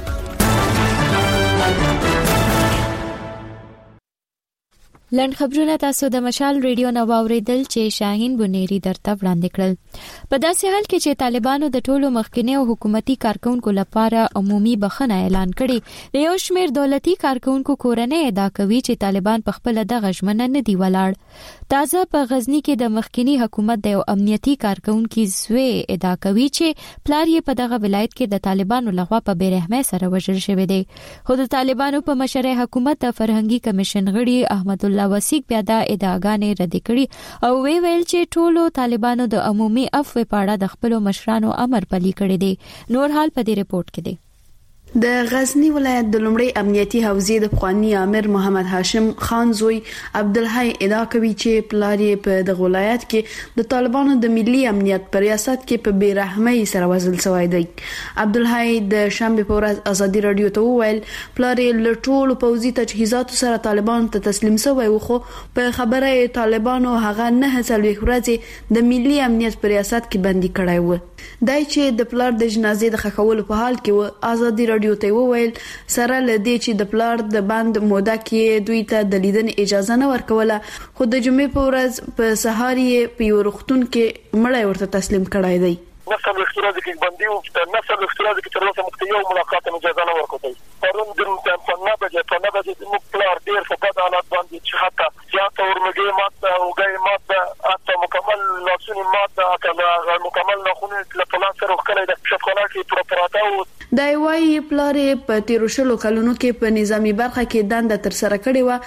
لند خبرونه تاسو د مشال ریډیو نو اوریدل چې شاهین بنيري درته وړاندې کړل. په داسې حال کې چې طالبانو د ټولو مخکنی او حکومتي کارکونکو لپاره عمومي بخښنه اعلان کړي، د یو شمېر دولتي کارکونکو کورنۍ ادعا کوي چې طالبان په خپل دغه ژمنه نه دی ولاړ. تازه په غزنی کې د مخکنی حکومت د یو امنیتي کارکونکو زوی ادعا کوي چې پلار یې په دغه ولایت کې د طالبانو لخوا په بیرحمۍ سره وژل شوی دی. خو د طالبانو په مشرۍ حکومت د فرهنګي کمیشن غړي احمد الله وسیق بیا د ادعاګانې رد کړي او وی ویل چې ټولو طالبانو د عمومي عفو په اړه د خپل مشرانو امر پلي کړی دی. نور حال په دې رپورت کې دی. د غزنی ولایت د لومړی امنیتي حوزې د پخوانی امیر محمد هاشم خان زوی عبدالحی ادعا کوي چې پلار یې په دغه ولایت کې د طالبانو د ملي امنیت پر ریاست کې په بیرحمۍ سره وژل شوی دی. عبدالحی د شنبه په ورځ ازادي رادیو ته وویل پلار یې له ټولو پوځي تجهیزاتو سره طالبانو ته تسلیم شوی و، خو په خبره طالبانو هغه نه څلوېښت ورځې د ملي امنیت پر ریاست کې بندي کړی و. دای چې د پلار د جنازې د خښولو په حال کې و، ازادي رادیو ته وویل سره لدی چې د پلار د بند موده کې دوی ته د لیدنې اجازه نه ورکوله، خو د جمعې په ورځ په سهار یې په یو روغتون کې مړی ورته تسلیم کړی دی. نسل اختراض کې باندې او نسل اختراض کې تر اوسه مخته یو ملاقات اجازه نه ورکوي. پرون د په نه بجې په نه بجې موږ پلار ډیر په بد حالت باندې چې حتی زیاته ورمګي ماته او ګي ماته اته مکمل لاسونی ماته کله مکمل نخونه له پلان سره وکړای د شفقانه کې پروپراتا او دای وايي پلار په تیرو شلو کلونو کې په نظامی برخه کې دنده تر سره کړې و،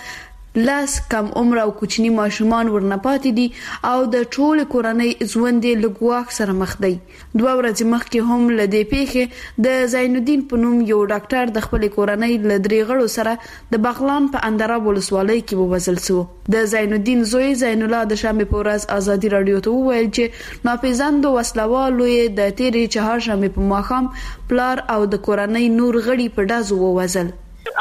لاس کم عمر او کوچني ماشومان ورنه پاتې دي او د ټول کورنۍ ژوند لګواک سره مخ دی. دوه ورځې مخکې هم له دې پیښې د زین الدین په نوم یو ډاکټر د خپل کورنۍ له درې غړو سره د بغلان په اندراب ولسوالۍ کې ووژل شو. د زین الدین زوی زین الله د شنبه په ورځ ازادي رادیو ته وویل چې ناپېژاندو وسلوالو یې د تیرې چهارشنبه په ماښام پلار او د کورنۍ نور غړي په ډزو ووژل.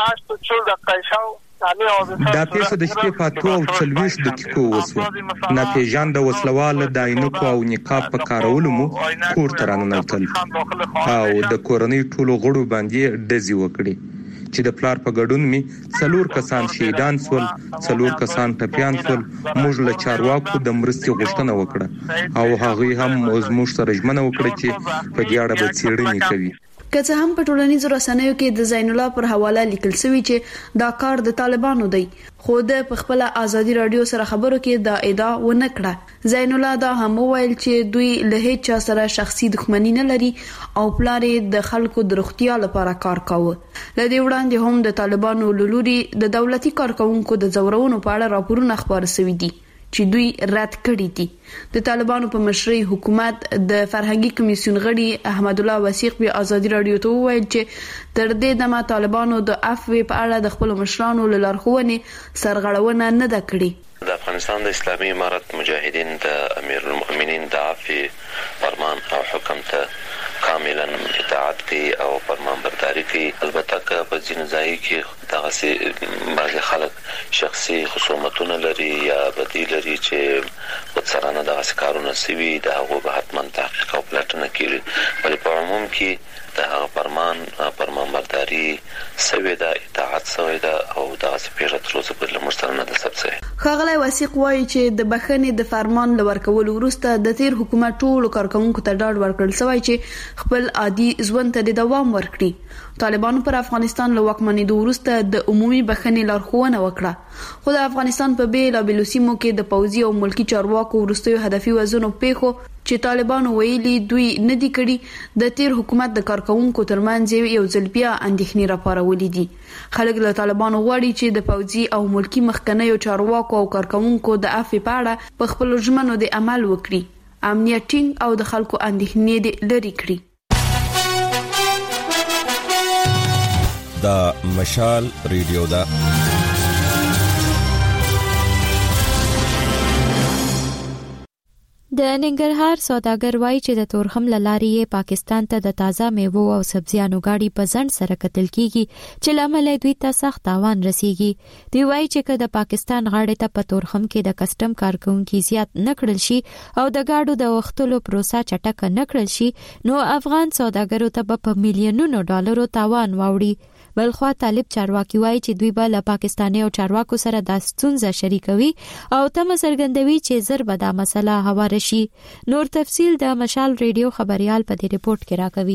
دا پیښه د شپې په اتو او څلوېښت دقیقو وشوه. ناپېژانده وسلوال د عینکو او نقاب په کارولو مو کور ته راننوتل او د کورنۍ ټولو غړو باندې ډزې وکړې چې د پلار په ګډون می څلور کسان شهیدان شول، څلور کسان ټپیان شول. موږ له چارواکو د مرستې غوښتنه وکړه او هغوی هم زموږ سره ژمنه وکړه چې په دې اړه به څېړنې کوي. که څه هم په ټولنیزو رسنیو کې د زین الله پر حواله لیکل شوی چې دا کار د طالبانو دی، خو د خپل ازادي رادیو سره خبرو کې دا ادعا ونه کړه. زین الله دا هم ویل چې دوی له هیڅ چا سره شخصي دښمنی نه لري او پلار د خلکو د روغتیا لپاره کار کاوه. لدې وړاندې هم د طالبانو لوري د دولتي کارکونکو د زورونو په اړه راپورونه خبر شوي دي چې دوی رد کړی دي. د طالبانو په مشرۍ حکومت د فرهنګي کمیسیون غړي احمد الله وثیق په ازادي رادیو ته وویل چې تر دې دمه طالبانو د عفو په اړه د خپل مشرانو له لارښوونې سرغړونه نه ده کړې. د افغانستان د اسلامي امارت مجاهدین د امیر المؤمنین د عفو فرمان او حکم ته کاملا اطاعت کوي او فرمان برداری کوي. البته که په ځینو ځای کې دغسې بعضې خلک شخصي خصومتونه لري یا بدي لري چې خودسرانه دغسې کارونه شوي، د هغو به حتما تحقیق او پلټنه کېږي. بلې په عموم کې د هغه فرمان فرمان برداری شوې ده، اطاعت شوی ده او دغسې پیښه تر اوسه پورې له موږ سره نه ده ثبت شوې. ښاغلی وثیق وایي چې د بخښنې د فرمان له ورکولو وروسته د تیر حکومت ټولو کارکوونکو ته ډاډ ورکړل شوی چې خپل عادي ژوند ته د دوام ورکړي. طالبانو پر افغانستان له واکمنېدو وروسته د عمومي بخښنې لارښوونه وکړه، خو د افغانستان په بېلابېلو سیمو کې د پوځي او ملکي چارواکو وروستیو هدفي وژنو پیښو چې طالبانو ویلي دوی نه دي کړي د تیر حکومت د کارکوونکو ترمنځ یو ځل بیا اندېښنې راپارولې دي. خلک له طالبانو غواړي چې د پوځي او ملکي مخکنیو چارواکو او کارکوونکو د عفو په اړه په خپل ژمنو د عمل وکړي، امنیت ټینګ او د خلکو اندېښنې لرې کړي. دا مشال ریډیو دا د ننګرهار سوداګر وایي چې د تورخم لارې پاکستان ته د تازه میوو او سبزیانو گاډي په ځند سره کتل کیږي چې لامل دوی ته سخت تاوان رسیږي. دوی وایي چې د پاکستان غاړې ته په تورخم کې د کسٹم کارکونکو زیات نکړل شي او د گاډو د وختلو پروسه چټک نکړل شي نو افغان سوداګرو ته په میلیونونو ډالرو تاوان واوړي. بلخوا طالب چارواکي وایي چې دوی به له پاکستاني او چارواکو سره د ستونزه شریکوي او تم سرګندوي چې زر به دا مسله هواره شي. نور تفصیل د مشال ریډیو خبريال په دې ریپورت کې راکوي.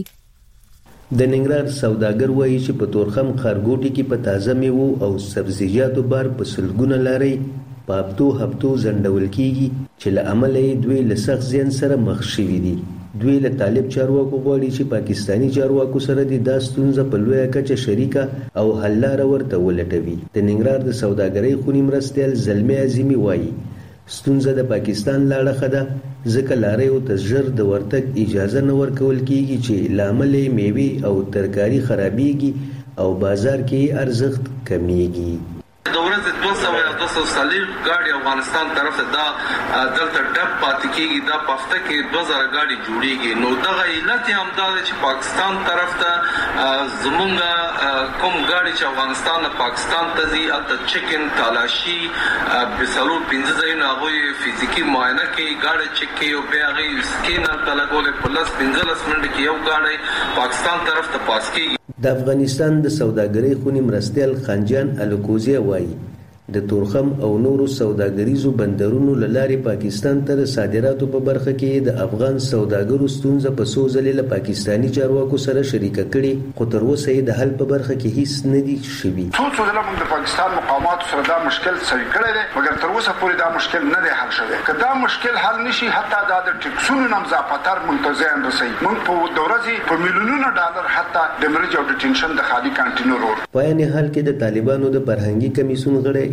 د ننګرهار سوداګر وایي چې په تورخم خارګوټي کې په تازه میوو او سبزیجاتو بار په سلګونه لارې په هفتو هفتو ځنډول کیږي چې له امله دوی له سخت زیان سره مخ شوي دي. دوی له طالب چارواکو غواړي چې پاکستانی چارواکو سره د دا ستونزه په لویه کچه شریکه او حل لاره ورته ولټوي. د ننګرهار د سوداګرۍ خونی مرستیال زلمی عظیمی وایي ستونزه د پاکستان لاړه خده ځکه لارې او ته ژر د ورتګ اجازه نه ورکول کیږي چې لامل میوې او ترکاری خرابېږي او بازار کې ارزښت کمیږي. د ورځې دوه سوه یا دوه سوه څلوېښت ګاډي افغانستان طرف ته دا دلته ډب پاتې کېږي، دا په هفته کې دوه زره ګاډي جوړېږي. نو دغه علت یې همدا دی چې پاکستان طرف ته زمونږ کوم ګاډي چې افغانستان نه پاکستان ته ځي هلته چکن تالاشي څلور پنځه ځایونه هغوی فزیکي معاینه کوي، ګاډی چک کوي او بیا هغې سکین هلته لګولی په لس پنځلس منټو کې یو ګاډی پاکستان طرف ته پاس کېږي. د افغانستان د سوداګرۍ خونی مرستیال خانجان الکوزی وایي د تورخم او نورو سوداګریزو بندرونو له لارې پاکستان ته د صادراتو په برخه کې د افغان سوداګرو ستونزه په څو ځلې له پاکستاني چارواکو سره شریکه کړي، خو تر اوسه یې د حل په برخه کې هیڅ نه دي شوي. څو څو ځله موږ د پاکستان مقاماتو سره دا مشکل سوي کړی دی، مګر تر اوسه پورې دا مشکل نه دی حل شوی. که دا مشکل حل نشي حتی دا د ټیکسونو نمزاپاتر موږ ته زیان رسوي. موږ په د ورځې په میلیونونو ډالر حتی د مرج او ډیټینشن د خالي کانټینو روډ په عین حال کې د طالبانو د فرهنګي کمیسیون غړی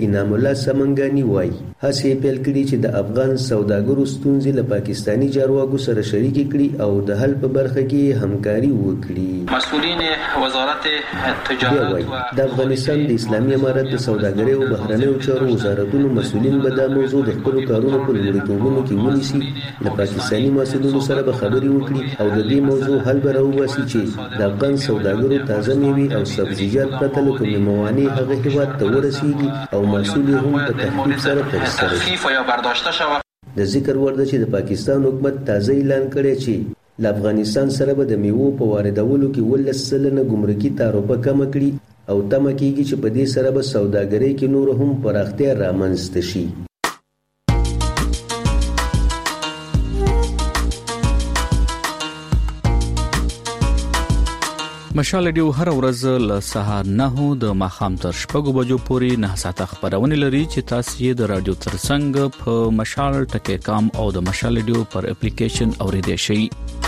انعام الله سمنګانی وایي هڅې پیل کړي چې د افغان سوداګرو ستونزې له پاکستانی چارواکو سره شریک کړي او د حل په برخه کې همکاري وکړي. مسؤلین وزارت تجارت د افغانستان د اسلامي امارت د سوداګرۍ او بهرنیو چارو وزارتونو مسؤلین به دا موضوع د خپل کارونو په لومړیتوبونو کې ونیسي، د پاکستانی مسؤلینو سره به خبرې وکړي او د دې موضوع حل به راوباسي چې د افغان سوداګرو تازه میوې او سبزیجات پرته له کومې موانع هغه هېواد ته ورسیږي او محصول یې هم په تخفیف سره تخفیف یا برداشته شود. د ذکر وړ ده چې د پاکستان حکومت تازه اعلان کړی چې له افغانستان سره به د میوو په واردولو کې ولس سلنه ګمرکي تعرفه کمه کړي او تمه کېږي چې په دې سره به سوداګرۍ کې نور هم پراختیا رامنځته شي. مشال ډیو هر ورځ له سهار نه د ماخام تر شپږو بجو پورې نه ساعته خبرونه لري چې تاسو یې د رادیو ترڅنګ په مشال ټکی کام او د مشال ډیو پر اپلیکیشن اوریدئ شئ.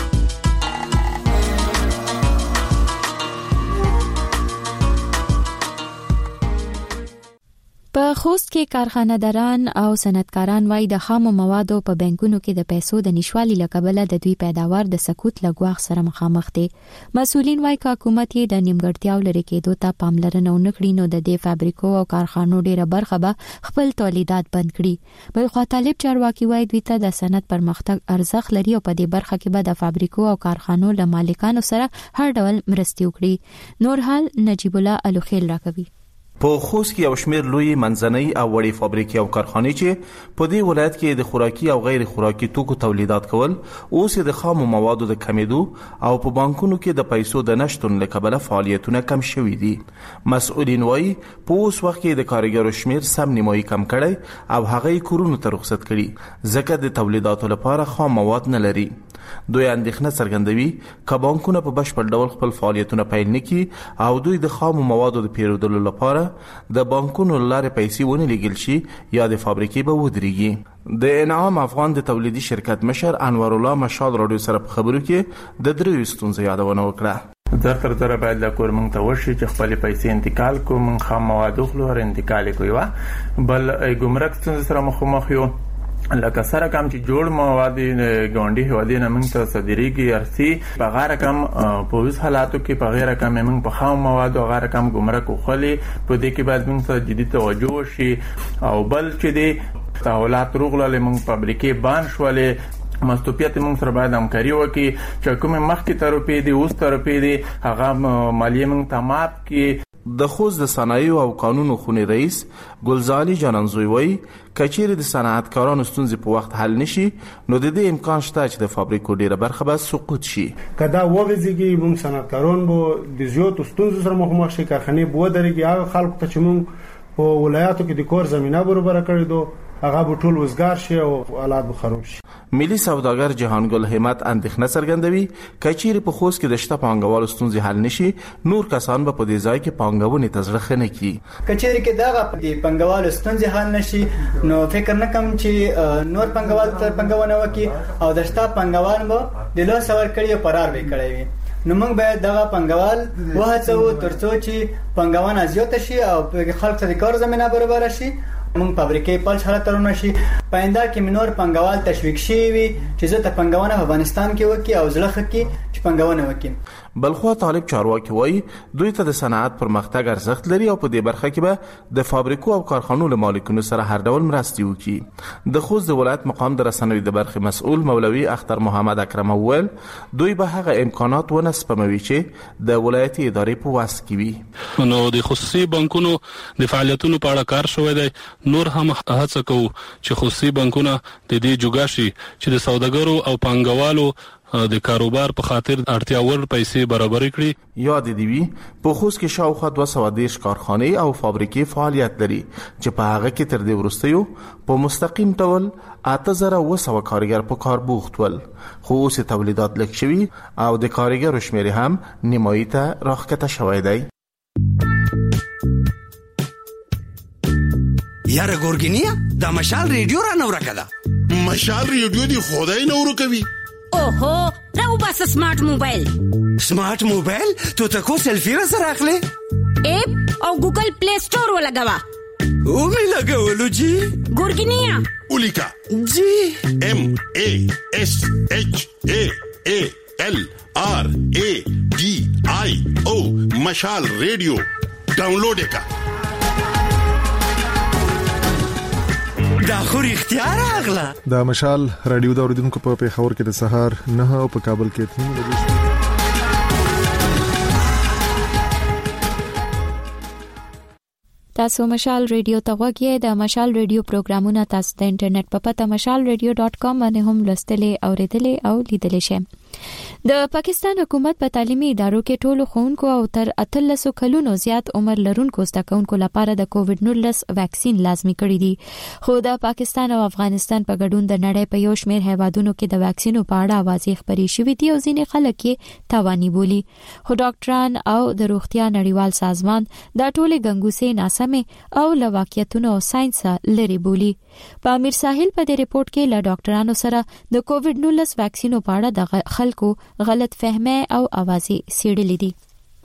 په خوست کې کارخانه‌داران او صنعتکاران وايي د خامو موادو په بانکونو کې د پیسو د نشوالي لکبله د دوی پیداوار د سکوت لګواغ سره مخامخ دي. مسؤلین وايي چې حکومت یې د نیمګړتیاو لري کېدو ته پاملرنه ونکړي نو د دې فابریکو او کارخانو ډیره برخه به خپل تولیدات بند کړي. بل خو طالب چارواکي وايي دوی ته د صنعت پرمختګ ارزښت لري او په دې برخه کې به د فابریکو او کارخانو له مالکانو سره هر ډول مرستې وکړي. نور حال نجیب الله الوخیل راکوي. په خوست کې یو شمېر لوی منځنۍ او وړې فابریکې او کارخانې چې په دې ولایت کې د خوراکي او غیر خوراکي توکو تولیدات کول اوس د خامو موادو د کمیدو او په بانکونو کې د پیسو د نشټون لکبله فعالیتونه کم شوي دي. مسؤلین وایي په اوس وخت کې د کارګرو شمېر سم نیمایي کم کړی او هغه یې کورونو ته رخصت کړي ځکه د تولیداتو لپاره خام مواد نه لري. دوی اندېښنه څرګندوي که بانکونه په بشپړ ډول خپل فعالیتونه پیل نکړي او دوی د خامو موادو د پیرودلو لپاره د بانکونو لارې پیسې ونه لګل شي یا د فابریکې به ودرېږي. د انعام افغان د تولیدي شرکت مشر انور الله مشال راډیو سره په خبرو کې د دریو ستونزو یادونه وکړه. زر تر زر باید د کور مونږ ته ورشي چې خپل پیسې انتقال کو مونږ خام مواد خو ور انتقال کوي. بل ګمرک ستونزې سره مخامخ یو لکه سره کم چې جوړ مواد ګاونډي هوادي نه موږ ته صادریږي ارسي په غیر کم په اوس حالاتو کې په غیر کم موږ په خام مواد او غیر کم ګمرک خولي په دې کې باید موږ ته جدي توجه شي او بل چې دي تحولات روغله موږ فابریکې بان شولې مستوپیت موږ سره باید همکاري وکړي چې کوم مخکې طرفې دي اوس طرفې دي هغه مالیه موږ تمام کړي. د خوست د صنایع او قانونو خونې رئیس ګلزالي جانانزوی وایي کچېرې د صنعتکارانو ستونزې په وخت حل نشي نو د دې امکان شته چې د فابریکو ډیره برخه به سقوط شي. کدا وغځيږي موږ صنعتکاران به د زیاتو ستونزو سره مخامخ شي، کارخانې به ودرېږي. هغه خلکو ته چې موږ په ولایاتو کې د کور زمينه برابر کړې دو هغه به ټول وزګار شي او حالات به خراب شي. ملي سوداګر جهان ګل همت اندېښنه څرګندوي کچېرې په خوست کې د شته پانګوالو ستونزې حل نشي نور کسان به په دې ځای کې پانګونې ته زړه ښه نه کړي. کچېرې کې دغه په پانګوالو ستونزې حل نشي نو فکر نه کوم چې نور پانګوال تر پانګونه وکړي او د شته پانګوال به د لاس ورکړي فرار وکړي وي. نو موږ باید دغه پانګوال وهڅو ترڅو چې پانګونه زیاته شي او خلک ته د کار زمينه برابر شي. موږ فابریکې پل حالت ترونه شي پاینده کې منور پنګوال تشویق شي وي چې زه ته پنګونه په افغانستان کې وکي او زلخه کې چې پنګونه وکي. بلخو طالب چارواکي وایي دوی ته د صنعت پرمختګ ارزښت لري او په دې برخه کې به د فابریکو او کارخانو له مالکانو سره هر ډول مرستې وکړي. د خوست د ولایت مقام د رسنوي د برخې مسؤل مولوي اختر محمد اکرم اول دوی به هغه امکانات ونه سپموي چې د ولایتي ادارې په واس کې وي. نو د خصوصي بانکونو د فعالیتونو په اړه کار شوی دی. نور هم هڅه کوو چې خصوصي بانکونه د دې جوګه شي چې د سوداګرو او پانګوالو د کاروبار په خاطر اړتیا ور پیسې برابر کړي. یاد دی وی په خوست کې شاوخوا دوه سوه دېرش کارخانې او فابریکې فعالیت لري چې په هغه کې تر دې وروستیو په مستقیم ډول اته زره اوه سوه کارګر په کار بوخت ول خو اوس تولیدات لږ شوي او د کارګرو شمېر هم نیمایي ته راښکته شوی دی. یاره ګورګینیا دا مشال ریډیو را نو راکړه. مشال ریډیو دی خدای نو ورکوي. اوهو راو بس سمارټ موبایل. سمارټ موبایل تو تکو سلفی را سره اخلي اپ او ګوګل پلی سٹور ولګوا او می لګولو جی ګورګینیا ولیکا جی ام ا اس اچ ا ا ال آر ا ډي آی او مشال ریډیو ډاونلوډ کا دا خو اختیار اغلا دا مشال رادیو دا اوریدونکو په پیښور کې د سهار نه او په کابل کې تین بجې تاسو مشال ریډیو ته غوږی د مشال ریډیو پروګرامونه تاسو د انټرنیټ په پته مشال ریډیو ډاټ کام باندې هم لوستلې او ریډلې او لیدلې شئ. د پاکستان حکومت په تعلیمي ادارو کې ټولو ښوونکو او تر اتلسو کلونو زیات عمر لرونکو زده کوونکو لپاره د کووډ نولس ویکسین لازمي کړی دی. خو د پاکستان او افغانستان په ګډون د نړۍ په یو شمېر هیوادونو کې د ویکسینو په اړه اوازې خپرې شوې دي او ځینې خلک یې تاواني بولي. خو ډاکټران او د روغتیا نړیوال سازمان دا ټولې ګنګوسې ناسمې او له واقعیتونو او ساينس لري بولي. په امیر ساحل په دې ریپورت کې له ډاکټرانو سره د کووډ نولس ویکسینو په اړه د خلکو غلط فهمه او اوازې سیړلې دي.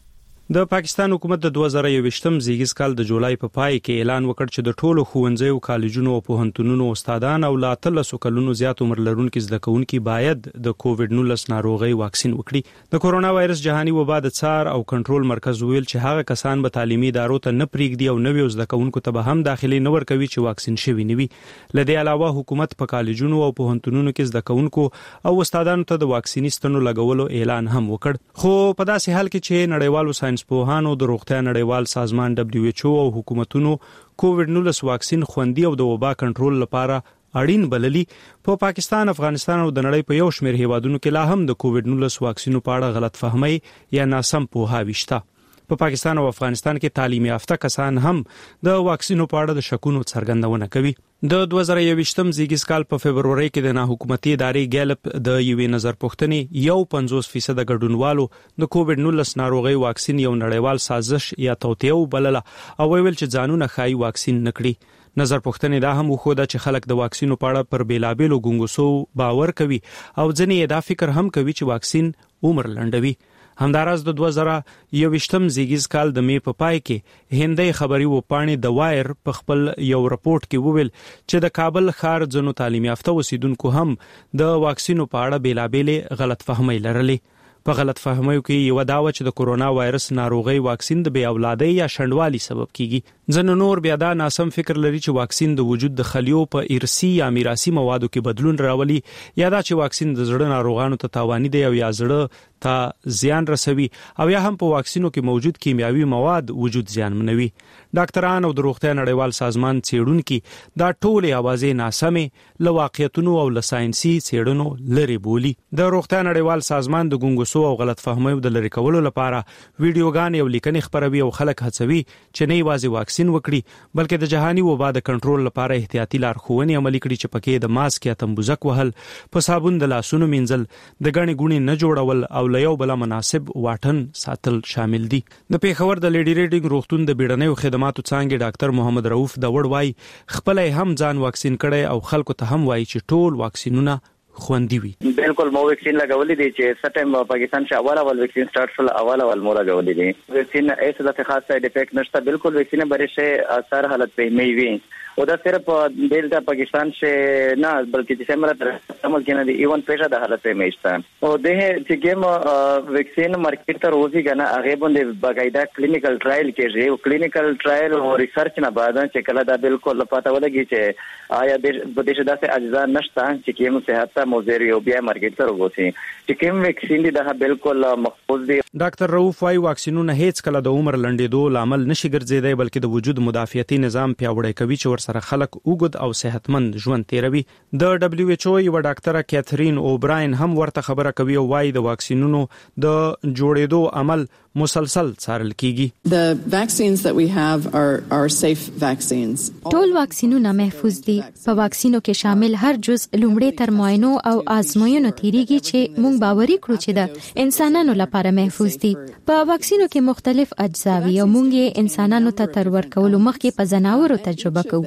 د پاکستان حکومت د دوه زره یوویشتم زیږیز کال د جولای په پای کې اعلان وکړ چې د ټولو ښوونځیو کالجونو او پوهنتونونو استادان او لا اتلسو کلونو زیات عمر لرونکو زده کوونکي باید د کووډ نولس ناروغي واکسین وکړي. د کورونا وایرس جهاني وبا د څار او کنټرول مرکز ویل چې هغه کسان به تعلیمي ادارو ته نه پریږدي او نوي زده کوونکو ته به هم داخلي نه ورکوي چې واکسین شوي نه وي. لدې علاوه حکومت په کالجونو او پوهنتونونو کې زده کوونکو او استادانو ته د واکسینیستانو لګولو اعلان هم وکړ. خو په داسې حال کې چې نړیوالو ساينس پوهانو د روغتیا نړیوال سازمان دبليو ایچ او او حکومتونو کووډ نولس واکسین خوندي او د وبا کنټرول لپاره اړین بللي، په پا پاکستان، افغانستان او د نړۍ په یو شمېر هیوادونو کې لا هم د کووډ نولس واکسینو په اړه غلط فهمي یا ناسم پوهاوی شته. په پا پاکستان او افغانستان کې تعلیم یافته کسان هم د واکسینو په اړه د شکونو څرګندونه کوي. د دوه زره یوویشتم زیږیز کال په فبروري کې د ناحکومتي ادارې ګیلپ د یوې نظر پوښتنې یو پنځوس فیصد ګډونوالو د کووډ نولس ناروغي واکسین یو نړیوال سازش یا توطئه وبلله او ویل چې ځانونه خای واکسین نکړي. نظر پوښتنې دا هم وښوده چې خلک د واکسینو په اړه پر بیلابېلو ګونګوسو باور کوي او ځینې دا فکر هم کوي چې واکسین عمر لنډوي. همداراز د دوه زره یوویشتم زیږیز کال د مې په پای کې هندۍ خبري وپاڼې د وایر په خپل یو راپورټ کې وویل چې د کابل ښار ځنو تعلیم یافته اوسیدونکو هم د واکسینو په اړه بیلابېلې غلط فهمۍ لرلې. په غلط فهمیو کې یو دا و چې د کورونا وایرس ناروغي واکسین د بې اولادۍ یا شندوالي سبب کیږي. ځنه نور بیا دا ناسم فکر لري چې واکسین د وجود د خلیو په ارثي یا میراثي موادو کې بدلون راولي یا دا چې واکسین د زړه ناروغانو ته تاواني دی او یا زړه ته زیان رسوي او یا هم په واکسینو کې موجود کیمیاوي مواد وجود زیانمنوي. ډاکټران او د روغتیا نړیوال سازمان څېړونکي دا ټولې اوازې ناسمې له واقعیتونو او له ساينسي څېړنو لري بولي. د روغتیا نړیوال سازمان د ګونګوسو او غلط فهمیو د لری کولو لپاره ویډیوګانې او لیکنې خپروي او خلک هڅوي چې نه یوازې واکسین وکړي بلکې د جهاني وبا د کنټرول لپاره احتیاطي لارښوونې عملي کړي چې پکې د ماسک یا تمبوزک وهل، په صابون د لاسونو مینځل، د غڼې ګونې نه جوړول او له یو بل مناسب واټن ساتل شامل دي. د پیښور د لیډي ریډینګ روغتون د بیړنیو خدماتو څانګې ډاکټر محمد رؤف د وړ وای خپل هم ځان واکسین کړي او خلکو ته هم وای چې ټول واکسینونه خوندي وي. بالکل مو ویکسین لګولې دي چې سټم پاکستان چې اول اول ویکسین سٹارټ شول اول اول مو لګولې دي. ویکسین ایسه د خاص ساید افیکټ نشته، بالکل ویکسین بری شه اثر حالت په می وي او دا صرف ډیلټا پاکستان سے نه بلکې چې سمره تر عمل کې نه دی ایون پیښه د حالت په میشتان او ده چې ګم ویکسین مارکیټ ته روزي کنه هغه باندې باقاعده کلینیکل ټرایل کېږي او کلینیکل ټرایل او ریسرچ نه بعد چې کله دا بالکل پته ولګي چې آیا د بده داسې اجزا نشته چې کوم صحت ته موزر یو بیا مارکیټ ته وګورئ چې کوم ویکسین دی دا بالکل محفوظ دی. ډاکټر رؤف وايي واکسینونه هیڅ کله د عمر لنډېدو لامل نشي ګرځیدای بلکې د وجود مدافعتي نظام پیاوړی کوي چې ورسره خلک اوږد او صحتمند ژوند تیروي. د دبليو ایچ او یو ډاکټره کیترین اوبراین هم ورته خبره کوي او وايي د واکسینونو د جوړېدو عمل مسلسل څارل کیږي. The vaccines that we have are are safe vaccines. ټول واکسینونه محفوظ دي. په واکسینو کې شامل هر جز لومړی تر معاینو او آزموینو تیریږي چې موږ باوري کړو چې د انسانانو لپاره محفوظ دي. په واکسینو کې مختلف اجزا وي او موږ یې انسانانو ته تر ورکولو مخکې په ځناورو تجربه کوو.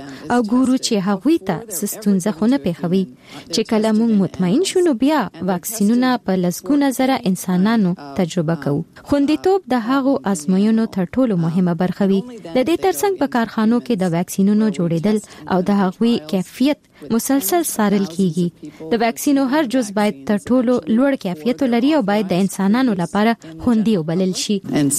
او ګورو چې هغوی ته سستونزه خونه پیښوي چې کله موږ مطمئن شو نو بیا واکسینونه په لسګونه زره انسانانو تجربه کوو. خوندیتوب د هغو ازموینو تر ټولو مهمه برخه وي. د دې ترڅنګ په کارخانو کې د واکسینونو جوړیدل او د هغوی کیفیت مسلسل څارل کیږي. د واکسینو هر جز باید تر ټولو لوړ کیفیت لري او باید د انسانانو لپاره خوندي وبلل شي.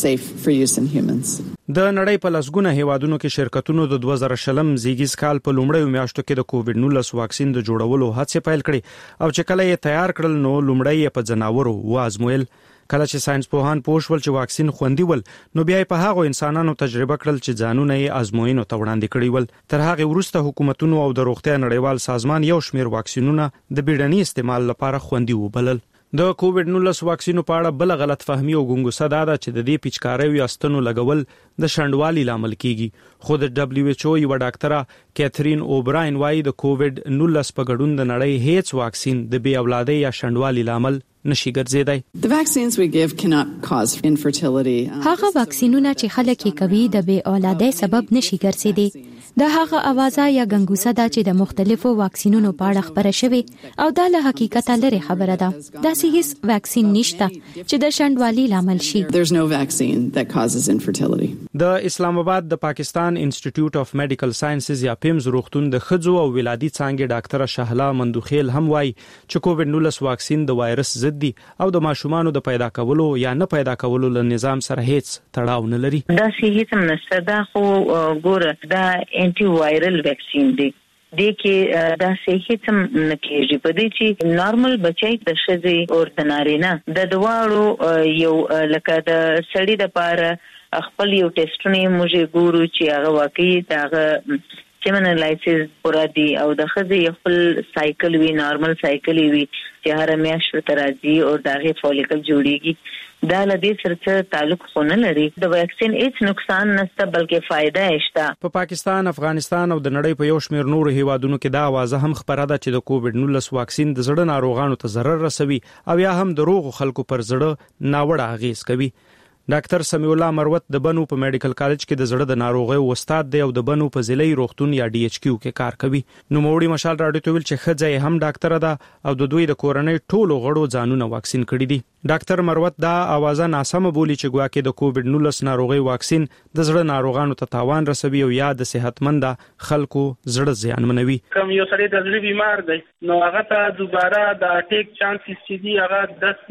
د نړۍ په لسګونه هیوادونو کې شرکتونو د دوه زره شلم زیږیز کال په لومړیو میاشتو کې د کووډ نولس واکسین د جوړولو هڅې پیل کړې او چې کله یې تیار کړل نو لومړی یې په ځناورو وازمویل. کله چې ساينس پوهان پوښول چې واکسین خوندي ول نو بیا په هغه انسانانو تجربه کړل چې ځانونه یې ازموینو ته وړاندې کړی ول. تر هغه وروسته حکومتونو او د روغتیا نړیوال سازمان یو شمېر واکسینونه د بیړني استعمال لپاره خوندي وبلل. د کووډ نولس واکسینو په اړه بل غلط فهمي او ګونګوسه دا ده چې د دې پیچکارۍ یا ستنو لګول د شندوالي لامل کیږي. خو د دبليو ایچ او یو ډاکټره کیترین اوبراین وايي د کووډ نولس په ګډون د نړۍ هیڅ واکسین د بې اولادۍ یا شندوالي لامل نشي ګرځیدای. The vaccines we give cannot cause infertility. هغه واکسینونه چې خلک یې کوي د بې اولادۍ سبب نشي ګرځیدي. د هغه اوازه یا ګنګوسه ده چې د مختلفو واکسینونو په اړه خبره شوی او دا له حقیقت لري خبره ده. دا هیڅ واکسین نشته چې د شندوالي لامل شي. There's no vaccine that causes infertility. د اسلام آباد د پاکستان انسټیټیوټ اف میډیکل ساينسز یا پیمز روغتون د خځو او ولادي څانګې ډاکټره شهلا مندوخیل هم وایي چې کووډ نولس واکسین د وایرس ضد دي او د ماشومانو د پیدا کولو یا نه پیدا کولو له نظام سره هیڅ تړاو نه لري. دا هیڅ هم نشته. دا خو ګوره دا انټي وایرل ویکسین دی. د کې دا هیڅ هم نه کېږي په دې چې نارمل بچی د شذې او د نارینه د دواړو یو لکه د سړی د پاره خپل یو ټیسټونه موږ ګورو چې هغه واقعي دغه سیمنالایسیس پورا دی او د خځې خپل سایکل وی نارمل سایکل وی چې هر میاشت تر راځي او دغه فولیکل جوړیږي. دا لدی سره تعلق خونه لري. د واکسین هیڅ نقصان نشته بلکې فائدہ شته. په پا پاکستان، افغانستان او د نړۍ په یو شمېر نورو هیوادونو کې دا आवाज هم خبره ده چې د کووډ نولس واکسین د زړه ناروغانو ته ضرر رسوي او یا هم د روغ خلکو پر زړه ناوړه اغیز کوي. ډاکټر سمیع الله مروت د بنو په میډیکل کالج کې د زړه د ناروغیو استاد دی او د بنو په ضلعي روغتون یا ډي ایچ کیو کې کار کوي. نو موړي مشال راډیو ته ویل چې خځه هم ډاکټر ده او د دوی د کورنۍ ټولو غړو ځانونه واکسین کړي دي. ډاکټر مروت دا اوازه ناسمه بولی چې ګواکې د کووډ نولس ناروغي واکسین د زړه ناروغانو ته تاوان رسوي او یا د صحتمند خلکو زړه زیانمنوي. کوم یو سړی د زړه بیمار دی نو هغه ته دوباره د اټیک چانسز چې دی هغه دس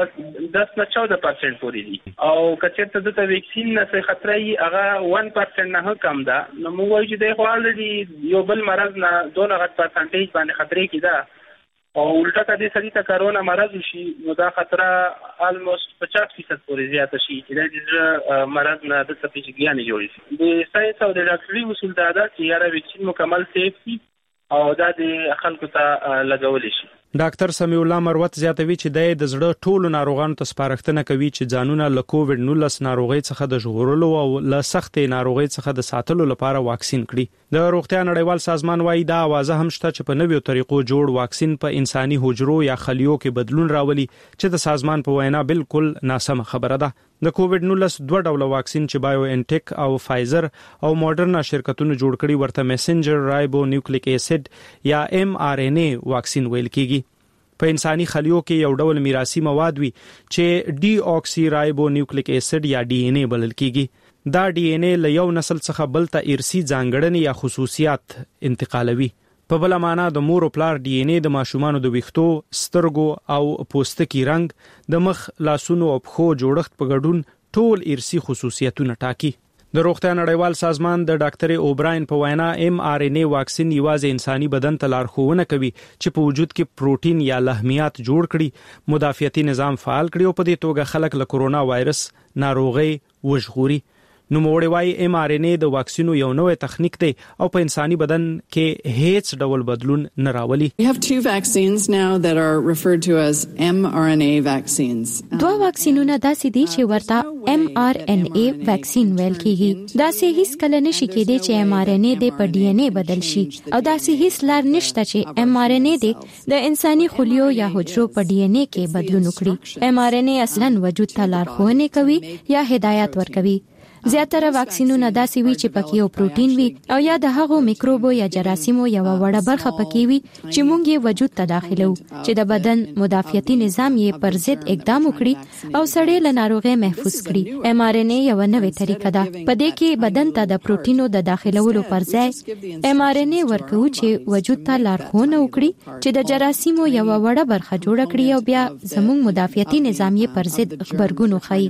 نه دس نه چودہ پرسنټ پورې دي او کچته د ویکسین نه څخه خطرې هغه ون پرسنټ نه کم ده. نو موږ وایو چې د خپل یو بل مرض نه دوه غټ پرسنټیج باندې خطرې کیده او الټا کدي سړي ته کرونا مرض شي نو دا خطر الموست پچاس فیصد پورې زیات شي چې د مرض نه د سپیشګیان جوړ شي. د ساينس او د ډاکټري اصول دا ده چې یاره ویکسین مکمل سیف دي او دا د خلکو ته لګول شي. ډاکټر سمیع الله مروت زیاتوي چې د زړه ټولو ناروغانو ته سپارښتنه کوي چې ځانونه له کووډ نولس ناروغي څخه د ژغورلو او له سختې ناروغي څخه د ساتلو لپاره واکسین کړي. د روغتیا نړیوال سازمان وايي دا اوازه هم شته چې په نویو طریقو جوړ واکسین په انساني حجرو یا خلیو کې بدلون راولي چې د سازمان په وینا بالکل ناسمه خبره ده. د کووډ نولس دوه ډوله واکسین چې بایو انټیک او فایزر او ماډرنا شرکتونو جوړ کړي ورته میسنجر رایبو نیوکلیک اسید یا ایم آر ان اے واکسین ویل کیږي. په انساني خلیو کې یو ډول میراثي مواد وي چې ډي اوکسی رایبو نیوکلیک اسید یا ډي ان اے بلل کیږي. دا ډي ان اے له یو نسل څخه بل ته ارثي ځانګړنې یا خصوصیات انتقالوي. په بل معنا د مور او پلار ډي ان اے د ماشومانو د ویښتو، سترګو او پوستکي رنگ، د مخ، لاسونو او پښو جوړښت په ګډون ټول ارثي خصوصیتونه ټاکي. د روغتیا نړیوال سازمان د ډاکټر اوبراین په وینا ایم آر ان اے واکسین یوازې انساني بدن ته لارښوونه کوي چې په وجود کې پروتین یا لحمیات جوړ کړي، مدافعتي نظام فعال کړي او په دې توګه خلک له کورونا وایرس ناروغي وژغوري. نو موړي وايي ایم آر ان اے د واکسینو یو نوې تخنیک دی او په انساني بدن کې هیڅ ډول بدلون نه راولي. We have two vaccines now that are referred to as em R N A vaccines. دوه واکسینونه داسې دي چې ورته ایم آر ان اے واکسین ویل کیږي. دا سه هیڅ کله نشي کېدی چې ایم آر ان اے د په ډي ان اے بدل شي او دا سه هیڅ لار نشته چې ایم آر ان اے د انساني خلیو یا حجرو په ډي ان اے کې بدلون وکړي. ایم آر ان اے اصلا وجود ته لارښوونه کوي یا هدایت ورکوي. زیاتره واکسینونه داسې وي چې پکې یو پروتین وي او یا د هغو میکروبو یا جراثیمو یو وړه برخه پکې وي چې موږ یې وجود ته داخلو چې د بدن مدافعتي نظام یې پر ضد اقدام وکړي او سړی له ناروغۍ محفوظ کړي. ایم آر ان اے یو نوې طریقه ده په دې کې بدن ته د پروتینو د داخلولو پر ځای ایم آر ان اے ورکو چې وجود ته لارښوونه وکړي چې د جراثیمو یو وړه برخه جوړ کړي او بیا زموږ مدافعتي نظام یې پر ضد غبرګون وښيي.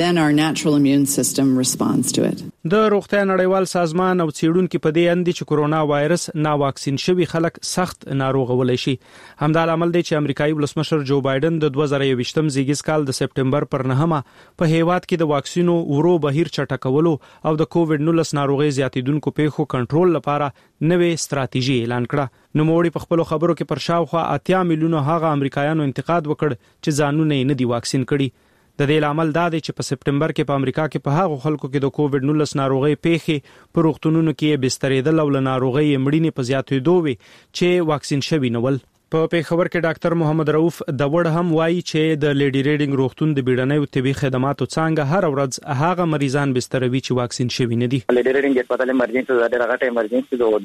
د روغتیا نړیوال سازمان او څېړونکو په دې اند چې کورونا وایرس نا واکسین شوی خلک سخت ناروغولای شي. همدا عمل دی چې امریکایي ولسمشر جو بایدن د دوه زره یوویشتم زیږیز کال د سپټمبر پر نهمه په هیواد کې د واکسینو ورو بهیر چټکولو او د کووډ نولس ناروغي زیاتیدونکو پیښو کنټرول لپاره نوې ستراتیژي اعلان کړه. نوموړي په خپل خبرو کې پر شاوخوا اتیا میلیونه هغه امریکایانو انتقاد وکړ چې ځانونه یې نه دي واکسین کړي. د دې لامل دا دی چې په سپټمبر کې په امریکا کې په هغو خلکو کې د کووډ نولس ناروغي پیښې په روغتونونو کې بسترېدل او له ناروغي مړینې په زیاتېدو وي چې واکسین شوي نه ول. په پیښور کې ډاکټر محمد رؤف داوړ هم وایي چې د لیډي ریډینګ روغتون د بیړنیو طبي خدماتو څنګه هر ورځ هغه مریضان بستروي چې واکسین شوي نه دي. لیډي ریډینګ هسپتال ایمرجنسي د راغټه ایمرجنسي د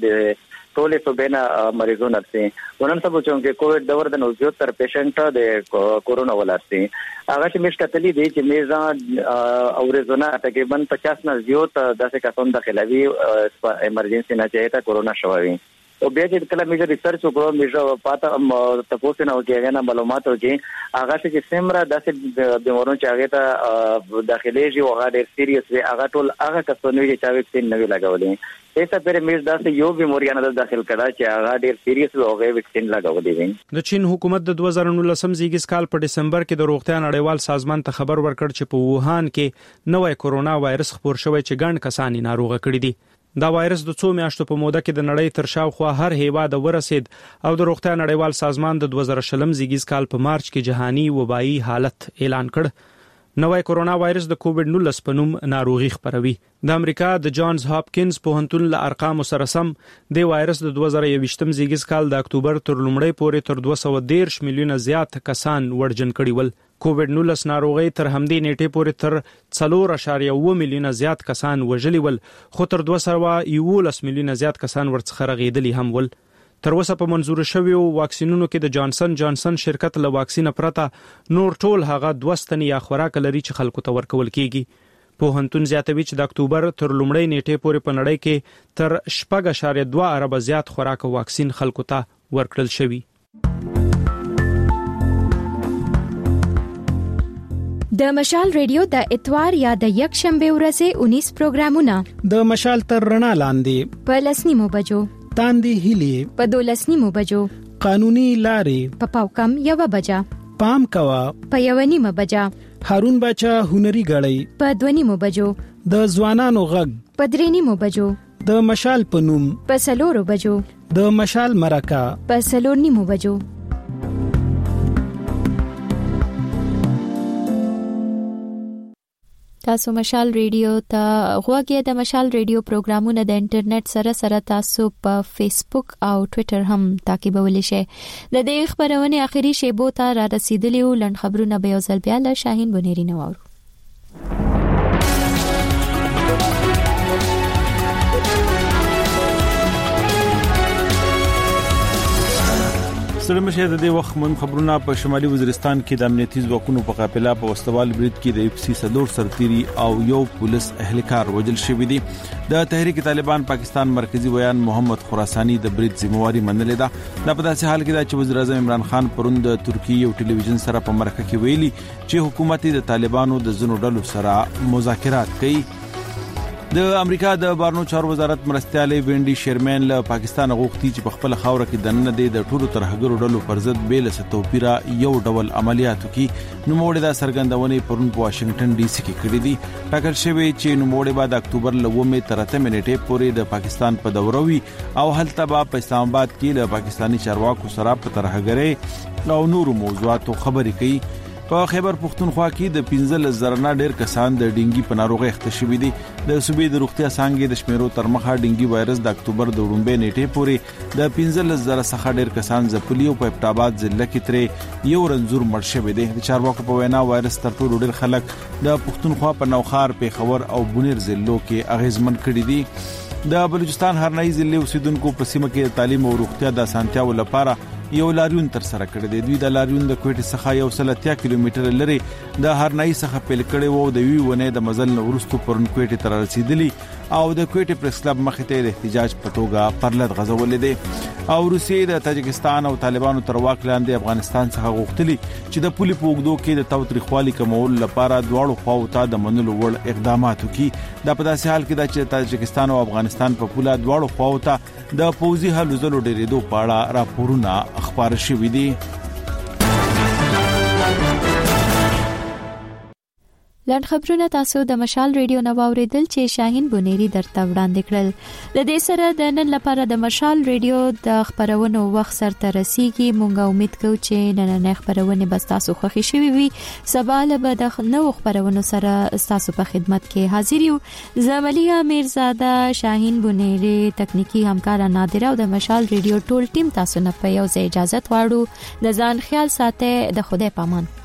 ټولې صوبینا مریضونه سي ونن سبو چې کووډ دور د نوزیو تر پیشنټ د کورونا ولارسي هغه چې مشته تللی دی چې میزان اورزونه تقریبا پچاس نه زیات داسې کسان داخلوي ایمرجنسي نه چې تا کورونا شوی او بیا چې کله میجر ریسرچ وکړو میجر پاته تاسو نه وکړي نه معلومات وکړي هغه چې سیمرا داسې بیمارونو چې هغه ته داخلي شي او هغه ډېر سیریس وي هغه ټول هغه کسانو چې چا وکسین نه لګولې ایسا پرې میز داسې یو بیماریانه د داخل کړه چې هغه ډېر سیریس او هغه وکسین لګولې وي. د چین حکومت د دوه زره نولسم زیږیز کال په دسمبر کې د روغتیا نړیوال سازمان ته خبر ورکړ چې په ووهان کې نوې کورونا وایرس خپور شوی چې ګڼ کسان ناروغ کړي دي. دا وایرس د څو میاشتو په موده کې د نړۍ تر شاوخوا هر هیواد ورسید او د روغتیا نړیوال سازمان د دوه زره شلم زیږیز کال په مارچ کې جهاني وبایي حالت اعلان کړ. نوې کورونا وایرس د کووډ نولس په نوم ناروغي خپروي. د امریکا د جانز هاپکینز پوهنتون له ارقامو سره سم د وایرس د دوه زره یوویشتم زیږیز کال د اکتوبر تر لومړۍ پورې تر دوه سوه دېرش میلیونه زیات کسان ورجن کړي ول. کووډ نولس ناروغي تر همدې نیټې پورې تر څلور اعشاریه اووه میلیونه زیات کسان وژلي ول خو تر دوه سوه یوولس میلیونه زیات کسان ورڅخه رغېدلي هم ول. تر اوسه په منظور شویو واکسینونو کې د جانسن جانسن شرکت له واکسینه پرته نور ټول هغه دوه ستنې یا خوراک لري چې خلکو ته ورکول کیږي. پوهنتون زیاتوي چې د اکتوبر تر لومړۍ نیټې پورې په نړۍ کې تر شپږ اعشاریه دوه اربه زیات خوراک او واکسین خلکو ته ورکړل شوی. د مشال ریډیو د اتوار یا د یک شنبه ورځې اونیس پروګرامونه د مشال تر رڼا لاندې په لسنیمو بجو تاندې هلي په دولسنیمو بجو قانوني لارې په پاوکم یو بجا پام کوا په یو نیمه بجا هارون بچا هنري غړی په دونیمو بجو د ځوانانو غږ په درېنیمو بجو د مشال پنوم په سلورو بجو د مشال مرکه په سلور نیمو بجو. تاسو مشال ریډیو ته غوږی د مشال ریډیو پروګرامونه د انټرنیټ سره سره تاسو په فیسبوک او ټوئیټر هم تعقیبولی شئ. د دې خبرونه اخیری شیبو ته را رسیدلی او لن خبرونه به یو ځل بیا له شاهین بنيري نوورو. سلام شه د دې وخت مهم خبرونه په شمالي وزیرستان کې د امنیتي ځواکونو په قافله په وسوال برید کې د اف سي سلور سرتيري او یو پولیس اهلکار وژل شوی دی. د تحریک طالبان پاکستان مرکزی ویان محمد خراسانی د برید ذمہواری منلې ده. د په داسې حال کې چې وزیر اعظم عمران خان پروند ترکیه یو ټلویزیون سره په مرکه کې ویلي چې حکومت د طالبانو د زنو ډلو سره مذاکرات کوي. د امریکا د بارنو چارو وزارت مرستيالي وینډي شیرمن له پاکستان غوښتي چې په خپل خاور کې دنه د ټولو ترهګرو ډلو پر ضد بیل ستوپیرا یو ډول عملیاتو کې نوموړي د سرګندونې پرون په واشنگټن ډي سي کې کړې دي. ټاکل شوی چې نوموړي بعد اکتوبر لومې تر اتمه نیټه پورې د پاکستان په دوروي او هلته په اسلام آباد کې له پاکستاني چارواکو سره په ترهګرۍ او نورو موضوعاتو خبرې کوي. په خیبر پختونخوا کې د پنځه لس نه ډیر کسان د ډینګي په ناروغي اخته شوي دي. د صوبې د روغتیا څانګې د شمیرو تر مخه ډینګي وایرس د اکتوبر د وړاندې نیټې پورې د پنځه لس څخه ډیر کسان ځپلي او په ابټاباد ضلع کې ترې یو رنځور مړ شوی دی. د چارواکو په وینا وایرس تر ټولو ډیر خلک د پختونخوا په نوخار، پیښور او بونیر ضلعو کې اغیزمن کړي دي. د بلوچستان هرنايي ضلع اوسیدونکو په سیمه کې د تعلیم او روغتیا د اسانتیاو لپاره یو لاریون تر سره کړی دی. دوی د لاریون د کوټې څخه یو سل اتیا کیلومتر لري د هرنايي څخه پیل کړي وو. د وی ونه د مزل نورستو پرون کوټې تر رسیدلی او د کوټې پریس کلب مخې ته د احتجاج په توګه پرلط غځولې دي. او روسیې د تاجکستان او طالبانو تر واک لاندې افغانستان څخه غوښتلی چې د پولي په اوږدو کې د تاوتریخوالي کمول لپاره دواړو خواو ته د منلو وړ اقدامات وکړي. دا په داسې حال کې ده چې تاجکستان او افغانستان په پوله دواړو خواو ته د پوځي هلو ځلو ډېرېدو په اړه راپورونه خپاره شوي دي. لاند خبرونه تاسو د مشال ریډیو نو اوریدل چې شاهین بونيري درته وړاندې کړل. د دې سره د نن لپاره د مشال ریډیو د خبرونو وخت سره رسیدي. مونږ امید کوو چې نن نه خبرونه بس تاسو خوښی شوي وي. سبا له د نو خبرونو سره تاسو په خدمت کې حاضر یو. زملیه میرزاده، شاهین بونيري، تکنیکی همکار نادره او د مشال ریډیو ټول ټیم تاسو نه په یو ځای اجازه غواړو. د ځان خیال ساته. د خدای پامان.